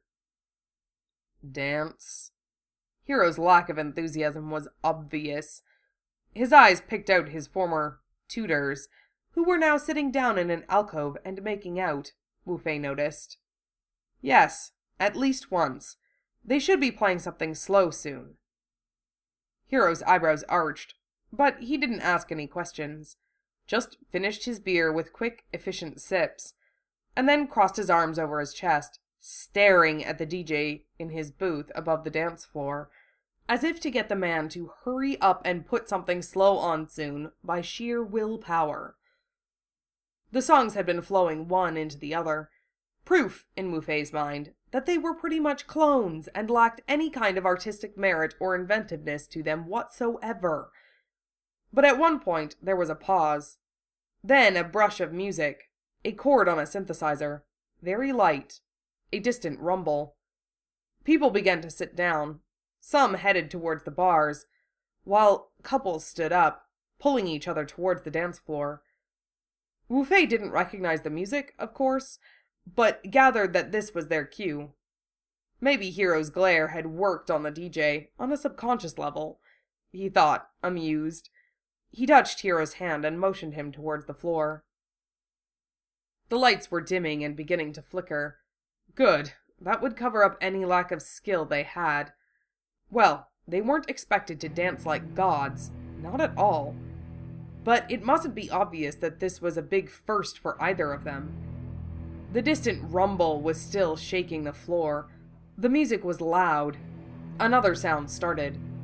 Dance? Hero's lack of enthusiasm was obvious. His eyes picked out his former tutors, who were now sitting down in an alcove and making out, Wu Fei noticed. Yes, at least once. They should be playing something slow soon. Hero's eyebrows arched, but he didn't ask any questions. Just finished his beer with quick, efficient sips, and then crossed his arms over his chest, staring at the D J in his booth above the dance floor, as if to get the man to hurry up and put something slow on soon by sheer willpower. The songs had been flowing one into the other, proof, in Wu Fei's mind, that they were pretty much clones and lacked any kind of artistic merit or inventiveness to them whatsoever. But at one point there was a pause. Then a brush of music, a chord on a synthesizer, very light, a distant rumble. People began to sit down. Some headed towards the bars, while couples stood up, pulling each other towards the dance floor. Wu Fei didn't recognize the music, of course, but gathered that this was their cue. Maybe Hero's glare had worked on the D J on a subconscious level, he thought, amused. He touched Hero's hand and motioned him towards the floor. The lights were dimming and beginning to flicker. Good, that would cover up any lack of skill they had. Well, they weren't expected to dance like gods, not at all. But it mustn't be obvious that this was a big first for either of them. The distant rumble was still shaking the floor. The music was loud. Another sound started.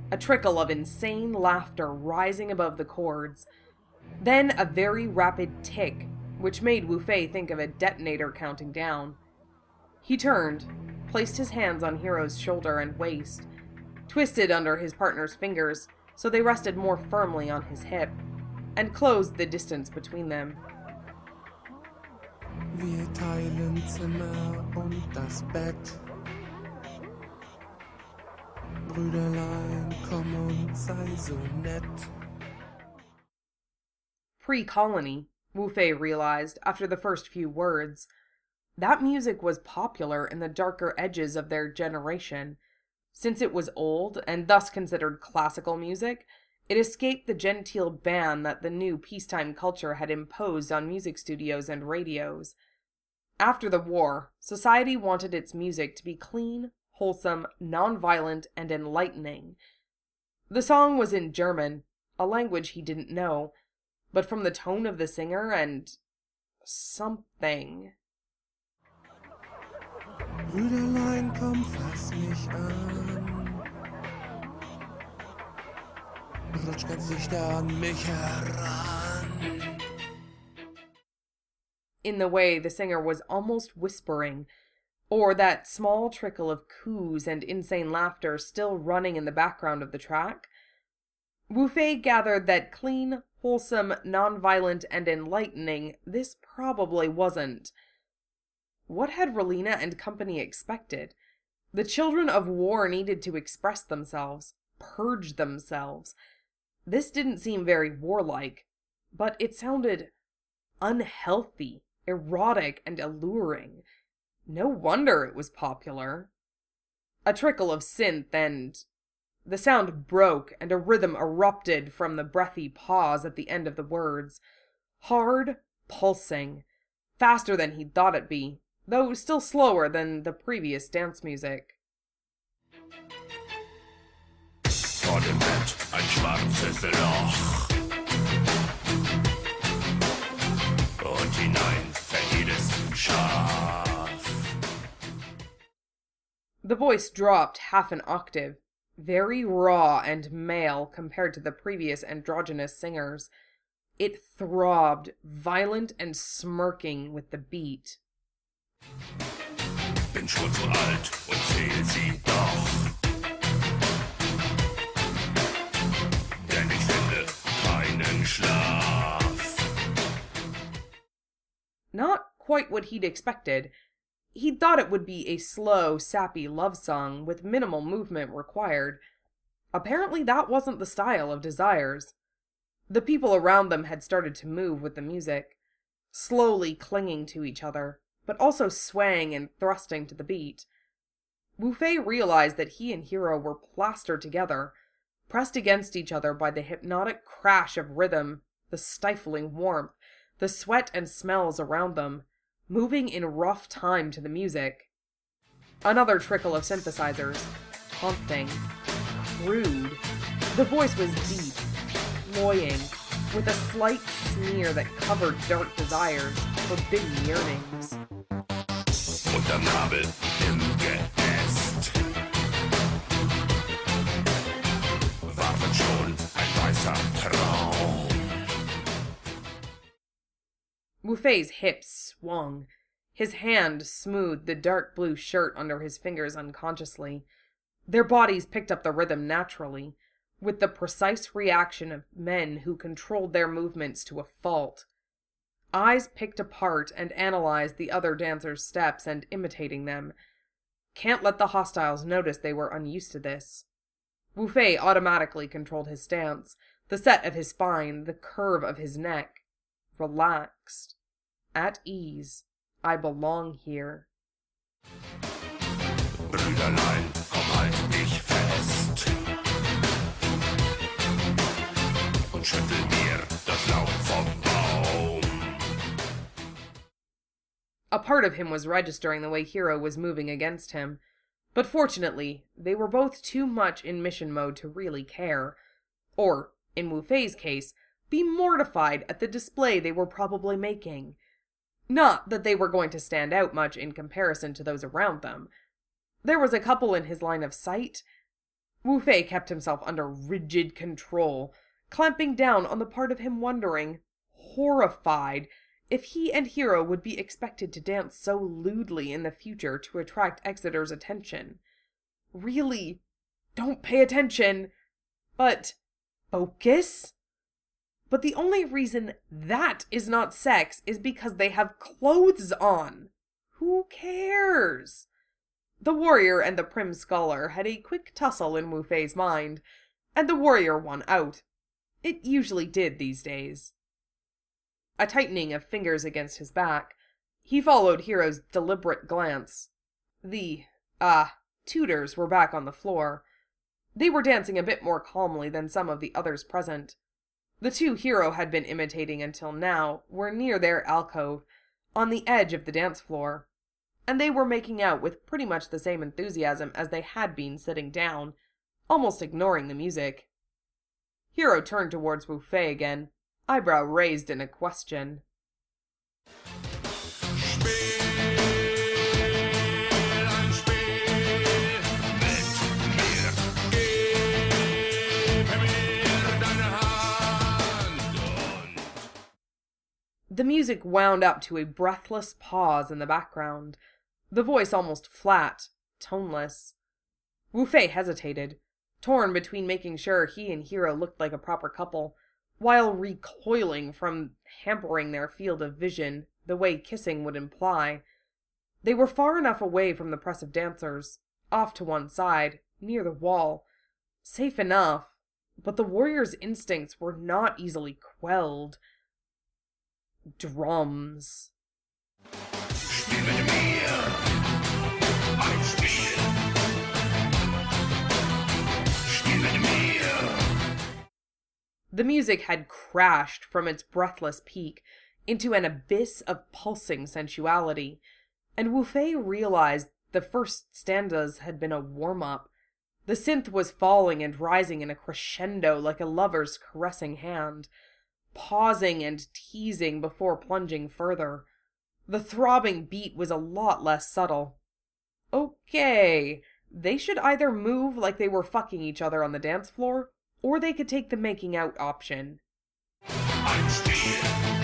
a trickle of insane laughter rising above the chords. Then a very rapid tick, which made Wu Fei think of a detonator counting down. He turned, placed his hands on Hiro's shoulder and waist, twisted under his partner's fingers so they rested more firmly on his hip, and closed the distance between them. Wir teilen Zimmer und das Bett. Brüderlein, komm und sei so nett. Pre-colony, Wu Fei realized after the first few words. That music was popular in the darker edges of their generation. Since it was old, and thus considered classical music, it escaped the genteel ban that the new peacetime culture had imposed on music studios and radios. After the war, society wanted its music to be clean, wholesome, non-violent, and enlightening. The song was in German, a language he didn't know, but from the tone of the singer and something. Brüderlein, komm, fass mich an. Rutsch ganz dichter an mich heran. In the way the singer was almost whispering, or that small trickle of coos and insane laughter still running in the background of the track, Wu Fei gathered that clean, wholesome, non-violent, and enlightening this probably wasn't. What had Relina and company expected? The children of war needed to express themselves, purge themselves. This didn't seem very warlike, but it sounded unhealthy, erotic, and alluring. No wonder it was popular. A trickle of synth and... The sound broke and a rhythm erupted from the breathy pause at the end of the words. Hard, pulsing, faster than he'd thought it'd be, though still slower than the previous dance music. Vor dem Bett ein schwarzes Loch und hinein fällt jedes Schaf. The voice dropped half an octave, very raw and male compared to the previous androgynous singers. It throbbed, violent and smirking with the beat. Bin schon zu alt und zähl sie doch. Denn ich finde keinen Schlaf. Not quite what he'd expected. He'd thought it would be a slow, sappy love song with minimal movement required. Apparently that wasn't the style of Desires. The people around them had started to move with the music, slowly clinging to each other, but also swaying and thrusting to the beat. Wu Fei realized that he and Hiro were plastered together, pressed against each other by the hypnotic crash of rhythm, the stifling warmth, the sweat and smells around them, moving in rough time to the music. Another trickle of synthesizers, haunting, crude. The voice was deep, cloying, with a slight sneer that covered dark desires, forbidden yearnings. Unterm Nabel im Geäst wartet schon ein weißer Traum. Wu Fei's hips swung. His hand smoothed the dark blue shirt under his fingers unconsciously. Their bodies picked up the rhythm naturally, with the precise reaction of men who controlled their movements to a fault. Eyes picked apart and analyzed the other dancers' steps and imitating them. Can't let the hostiles notice they were unused to this. Wu Fei automatically controlled his stance, the set of his spine, the curve of his neck. Relaxed. At ease. I belong here. Brüderlein, komm, halt dich fest und schüttel mir das Laub vom Baum. A part of him was registering the way Hiro was moving against him, but fortunately, they were both too much in mission mode to really care, or, in Wu Fei's case, be mortified at the display they were probably making. Not that they were going to stand out much in comparison to those around them. There was a couple in his line of sight, Wu Fei kept himself under rigid control, clamping down on the part of him wondering, horrified, if he and Hero would be expected to dance so lewdly in the future to attract Exeter's attention. Really, don't pay attention, but focus? But the only reason that is not sex is because they have clothes on. Who cares? The warrior and the prim scholar had a quick tussle in Wu Fei's mind, and the warrior won out. It usually did these days. A tightening of fingers against his back, he followed Hero's deliberate glance. The, ah, tutors were back on the floor. They were dancing a bit more calmly than some of the others present. The two Hero had been imitating until now were near their alcove, on the edge of the dance floor, and they were making out with pretty much the same enthusiasm as they had been sitting down, almost ignoring the music. Hero turned towards Wu Fei again, eyebrow raised in a question. The music wound up to a breathless pause in the background, the voice almost flat, toneless. Wu Fei hesitated, torn between making sure he and Hero looked like a proper couple, while recoiling from hampering their field of vision the way kissing would imply. They were far enough away from the press of dancers, off to one side, near the wall. Safe enough, but the warrior's instincts were not easily quelled. Drums. Spiel mit mir. Ein Spiel. Spiel mit mir. The music had crashed from its breathless peak into an abyss of pulsing sensuality, and Wu Fei realized the first stanzas had been a warm-up. The synth was falling and rising in a crescendo like a lover's caressing hand, pausing and teasing before plunging further. The throbbing beat was a lot less subtle. Okay, they should either move like they were fucking each other on the dance floor, or they could take the making out option. Ein Spiel.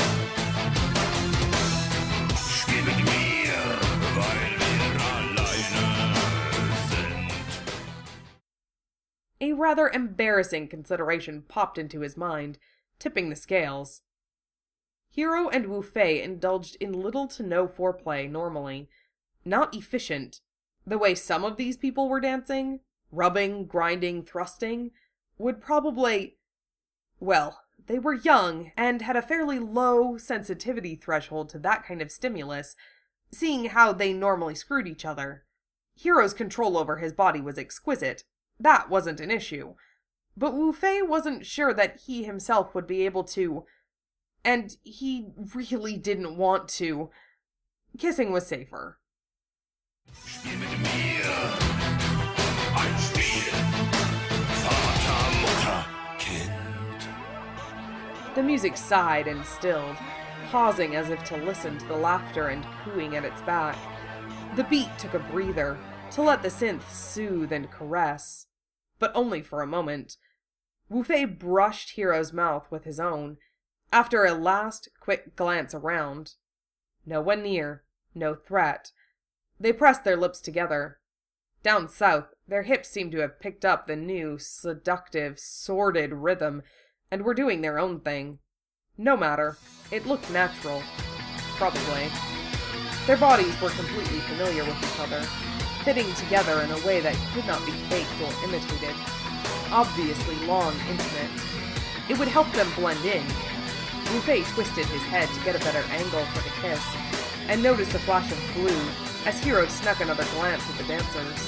Spiel mit mir, weil wir alleine sind. A rather embarrassing consideration popped into his mind, tipping the scales. Hero and Wu Fei indulged in little to no foreplay normally. Not efficient. The way some of these people were dancing, rubbing, grinding, thrusting, would probably... Well, they were young and had a fairly low sensitivity threshold to that kind of stimulus, seeing how they normally screwed each other. Hero's control over his body was exquisite. That wasn't an issue. But Wu Fei wasn't sure that he himself would be able to, and he really didn't want to. Kissing was safer. Spiel mit mir. Ein Spiel. Vater, Mutter, Kind. The music sighed and stilled, pausing as if to listen to the laughter and cooing at its back. The beat took a breather, to let the synth soothe and caress. But only for a moment. Wu Fei brushed Hero's mouth with his own, after a last quick glance around. No one near, no threat. They pressed their lips together. Down south, their hips seemed to have picked up the new, seductive, sordid rhythm, and were doing their own thing. No matter, it looked natural. Probably. Their bodies were completely familiar with each other, fitting together in a way that could not be faked or imitated. Obviously long, intimate. It would help them blend in. Wu Fei twisted his head to get a better angle for the kiss, and noticed a flash of blue as Hero snuck another glance at the dancers.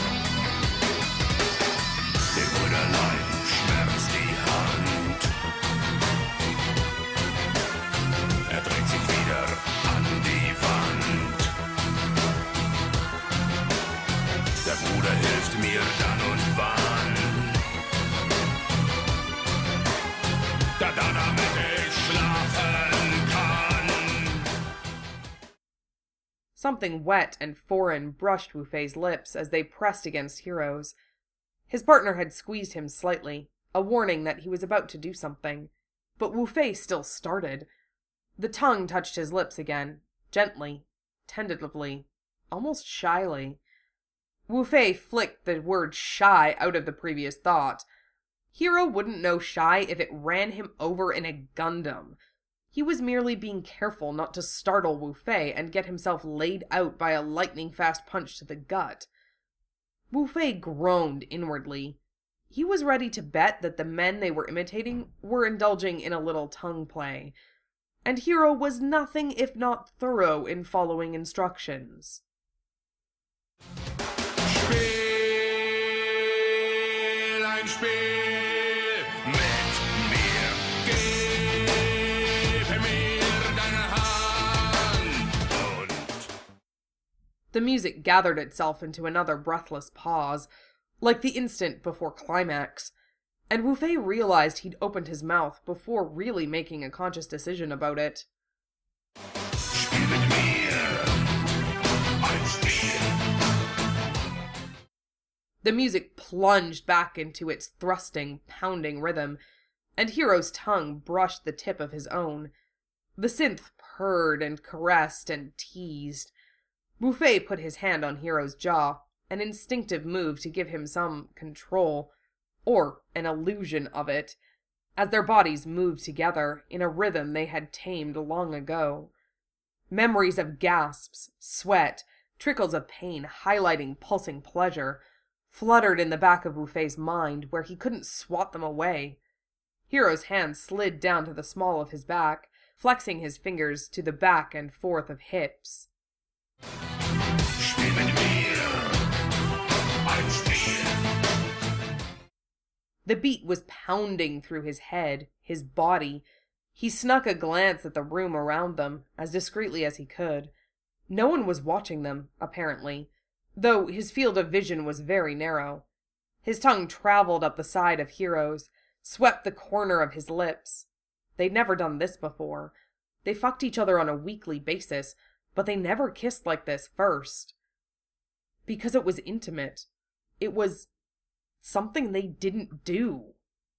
Dem Bruderlein schmerzt die Hand. Er dreht sich wieder an die Wand. Der Bruder hilft mir dann und wann. Da, da, damit ich schlafen kann. Something wet and foreign brushed Wu Fei's lips as they pressed against Hero's. His partner had squeezed him slightly, a warning that he was about to do something. But Wu Fei still started. The tongue touched his lips again, gently, tentatively, almost shyly. Wu Fei flicked the word shy out of the previous thought. Hero wouldn't know shy if it ran him over in a Gundam. He was merely being careful not to startle Wu Fei and get himself laid out by a lightning-fast punch to the gut. Wu Fei groaned inwardly. He was ready to bet that the men they were imitating were indulging in a little tongue play, and Hero was nothing if not thorough in following instructions. Spiel ein Spiel mit mir. Gib mir deine Hand. Und The music gathered itself into another breathless pause, like the instant before climax, and Wu Fei realized he'd opened his mouth before really making a conscious decision about it. Spiel mit mir. Ein Spiel. The music plunged back into its thrusting, pounding rhythm, and Hero's tongue brushed the tip of his own. The synth purred and caressed and teased. Wu Fei put his hand on Hero's jaw, an instinctive move to give him some control, or an illusion of it, as their bodies moved together in a rhythm they had tamed long ago. Memories of gasps, sweat, trickles of pain highlighting pulsing pleasure, fluttered in the back of Wu Fei's mind where he couldn't swat them away. Hero's hand slid down to the small of his back, flexing his fingers to the back and forth of hips. Spiel mit mir. Ein Spiel. The beat was pounding through his head, his body. He snuck a glance at the room around them, as discreetly as he could. No one was watching them, apparently, though his field of vision was very narrow. His tongue traveled up the side of Hero's, swept the corner of his lips. They'd never done this before. They fucked each other on a weekly basis, but they never kissed like this first. Because it was intimate. It was something they didn't do.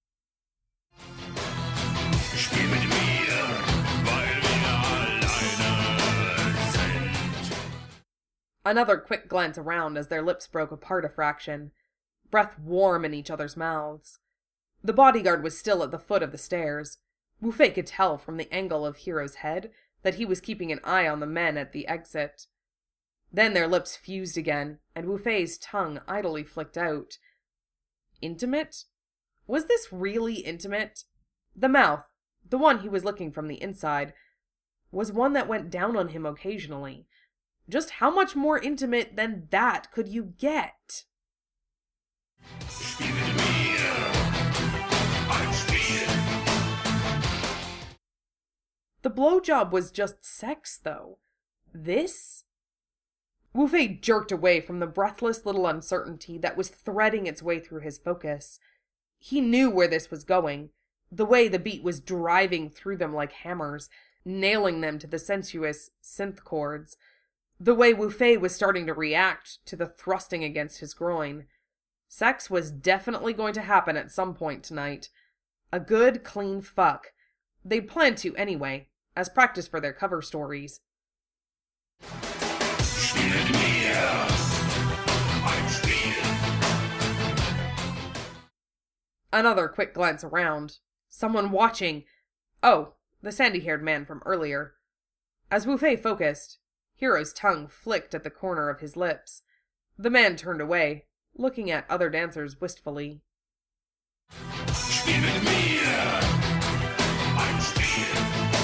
Spiel mit mir, weil wir alleine sind. Another quick glance around as their lips broke apart a fraction, breath warm in each other's mouths. The bodyguard was still at the foot of the stairs. Wu Fei could tell from the angle of Hero's head that he was keeping an eye on the men at the exit. Then their lips fused again, and Wu Fei's tongue idly flicked out. Intimate? Was this really intimate? The mouth, the one he was licking from the inside, was one that went down on him occasionally. Just how much more intimate than that could you get? Spiel mit mir. Ein Spiel. The blowjob was just sex, though. This? Wu Fei jerked away from the breathless little uncertainty that was threading its way through his focus. He knew where this was going, the way the beat was driving through them like hammers, nailing them to the sensuous synth chords, the way Wu Fei was starting to react to the thrusting against his groin. Sex was definitely going to happen at some point tonight. A good, clean fuck. They'd planned to anyway, as practice for their cover stories. Spiel mit mir. Ein Spiel. Another quick glance around. Someone watching. Oh, the sandy-haired man from earlier. As Wu Fei focused, Hero's tongue flicked at the corner of his lips. The man turned away, looking at other dancers wistfully. Spiel mit mir. Ein Spiel.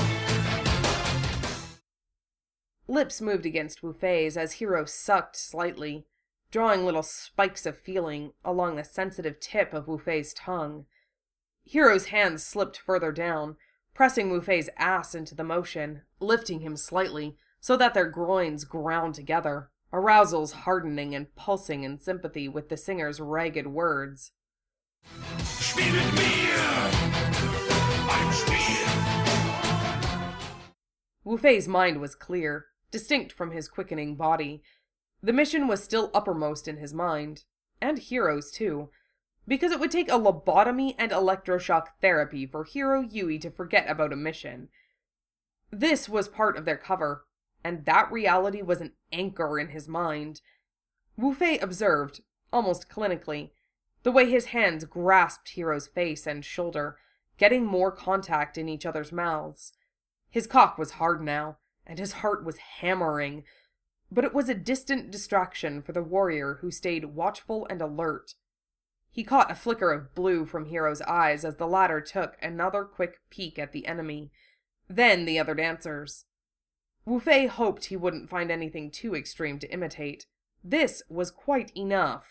Lips moved against Wu Fei's as Hero sucked slightly, drawing little spikes of feeling along the sensitive tip of Wu Fei's tongue. Hero's hands slipped further down, pressing Wu Fei's ass into the motion, lifting him slightly, so that their groins ground together, arousals hardening and pulsing in sympathy with the singer's ragged words. Spiel mit mir. Ein Spiel. Wu Fei's mind was clear, distinct from his quickening body. The mission was still uppermost in his mind, and Hero's too. because it would take a lobotomy and electroshock therapy for Hiro Yui to forget about a mission. This was part of their cover, and that reality was an anchor in his mind. Wu Fei observed, almost clinically, the way his hands grasped Hiro's face and shoulder, getting more contact in each other's mouths. His cock was hard now, and his heart was hammering, but it was a distant distraction for the warrior who stayed watchful and alert. He caught a flicker of blue from Hiro's eyes as the latter took another quick peek at the enemy, then the other dancers. Wu Fei hoped he wouldn't find anything too extreme to imitate. This was quite enough.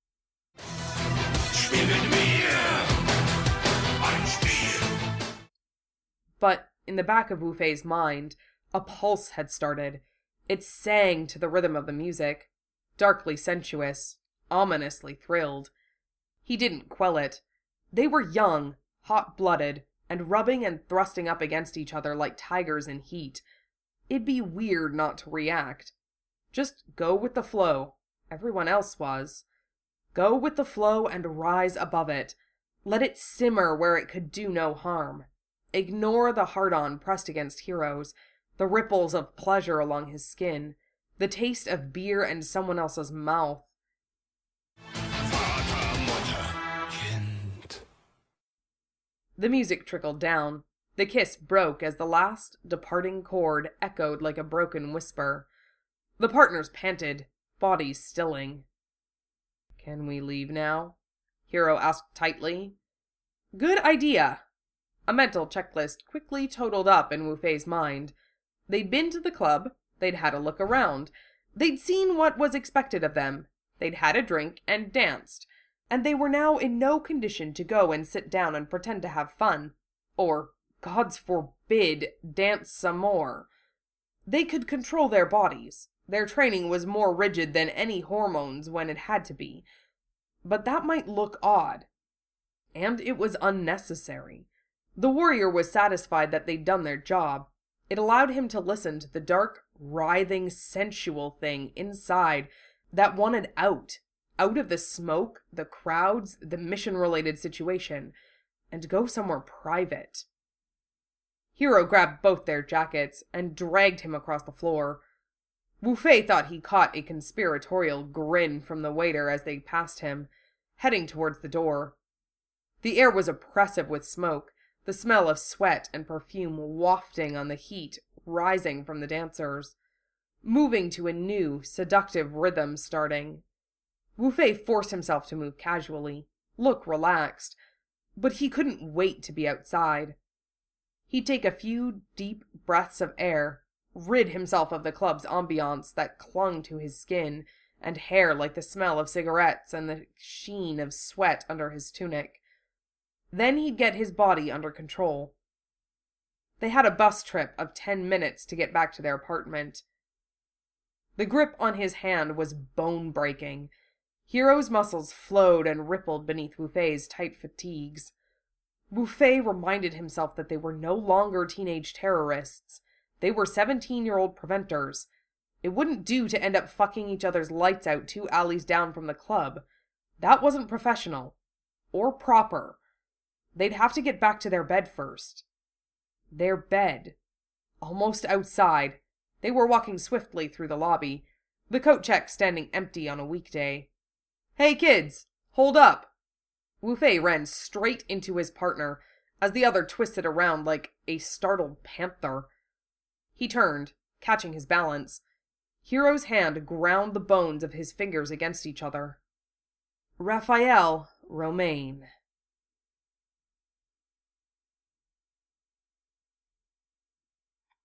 But in the back of Wu Fei's mind, a pulse had started. It sang to the rhythm of the music, darkly sensuous, ominously thrilled. He didn't quell it. They were young, hot-blooded, and rubbing and thrusting up against each other like tigers in heat. It'd be weird not to react. Just go with the flow. Everyone else was. Go with the flow and rise above it. Let it simmer where it could do no harm. Ignore the hard-on pressed against Hiro's, the ripples of pleasure along his skin, the taste of beer in someone else's mouth. The music trickled down. The kiss broke as the last departing chord echoed like a broken whisper. The partners panted, bodies stilling. "Can we leave now?" Hiro asked tightly. "Good idea." A mental checklist quickly totaled up in Wu Fei's mind. They'd been to the club, they'd had a look around, they'd seen what was expected of them, they'd had a drink and danced, and they were now in no condition to go and sit down and pretend to have fun, or, gods forbid, dance some more. They could control their bodies. Their training was more rigid than any hormones when it had to be. But that might look odd. And it was unnecessary. The warrior was satisfied that they'd done their job. It allowed him to listen to the dark, writhing, sensual thing inside that wanted out, out of the smoke, the crowds, the mission-related situation, and go somewhere private. Hiro grabbed both their jackets and dragged him across the floor. Wu Fei thought he caught a conspiratorial grin from the waiter as they passed him, heading towards the door. The air was oppressive with smoke, the smell of sweat and perfume wafting on the heat rising from the dancers, moving to a new, seductive rhythm starting. Wu Fei forced himself to move casually, look relaxed, but he couldn't wait to be outside. He'd take a few deep breaths of air, rid himself of the club's ambiance that clung to his skin and hair like the smell of cigarettes and the sheen of sweat under his tunic. Then he'd get his body under control. They had a bus trip of ten minutes to get back to their apartment. The grip on his hand was bone-breaking. Hiro's muscles flowed and rippled beneath Wu Fei's tight fatigues. Wu Fei reminded himself that they were no longer teenage terrorists. They were seventeen-year-old preventers. It wouldn't do to end up fucking each other's lights out two alleys down from the club. That wasn't professional. Or proper. They'd have to get back to their bed first. Their bed. Almost outside. They were walking swiftly through the lobby, the coat check standing empty on a weekday. "Hey kids, hold up!" Wu Fei ran straight into his partner as the other twisted around like a startled panther. He turned, catching his balance. Hiro's hand ground the bones of his fingers against each other. Raphael Romaine.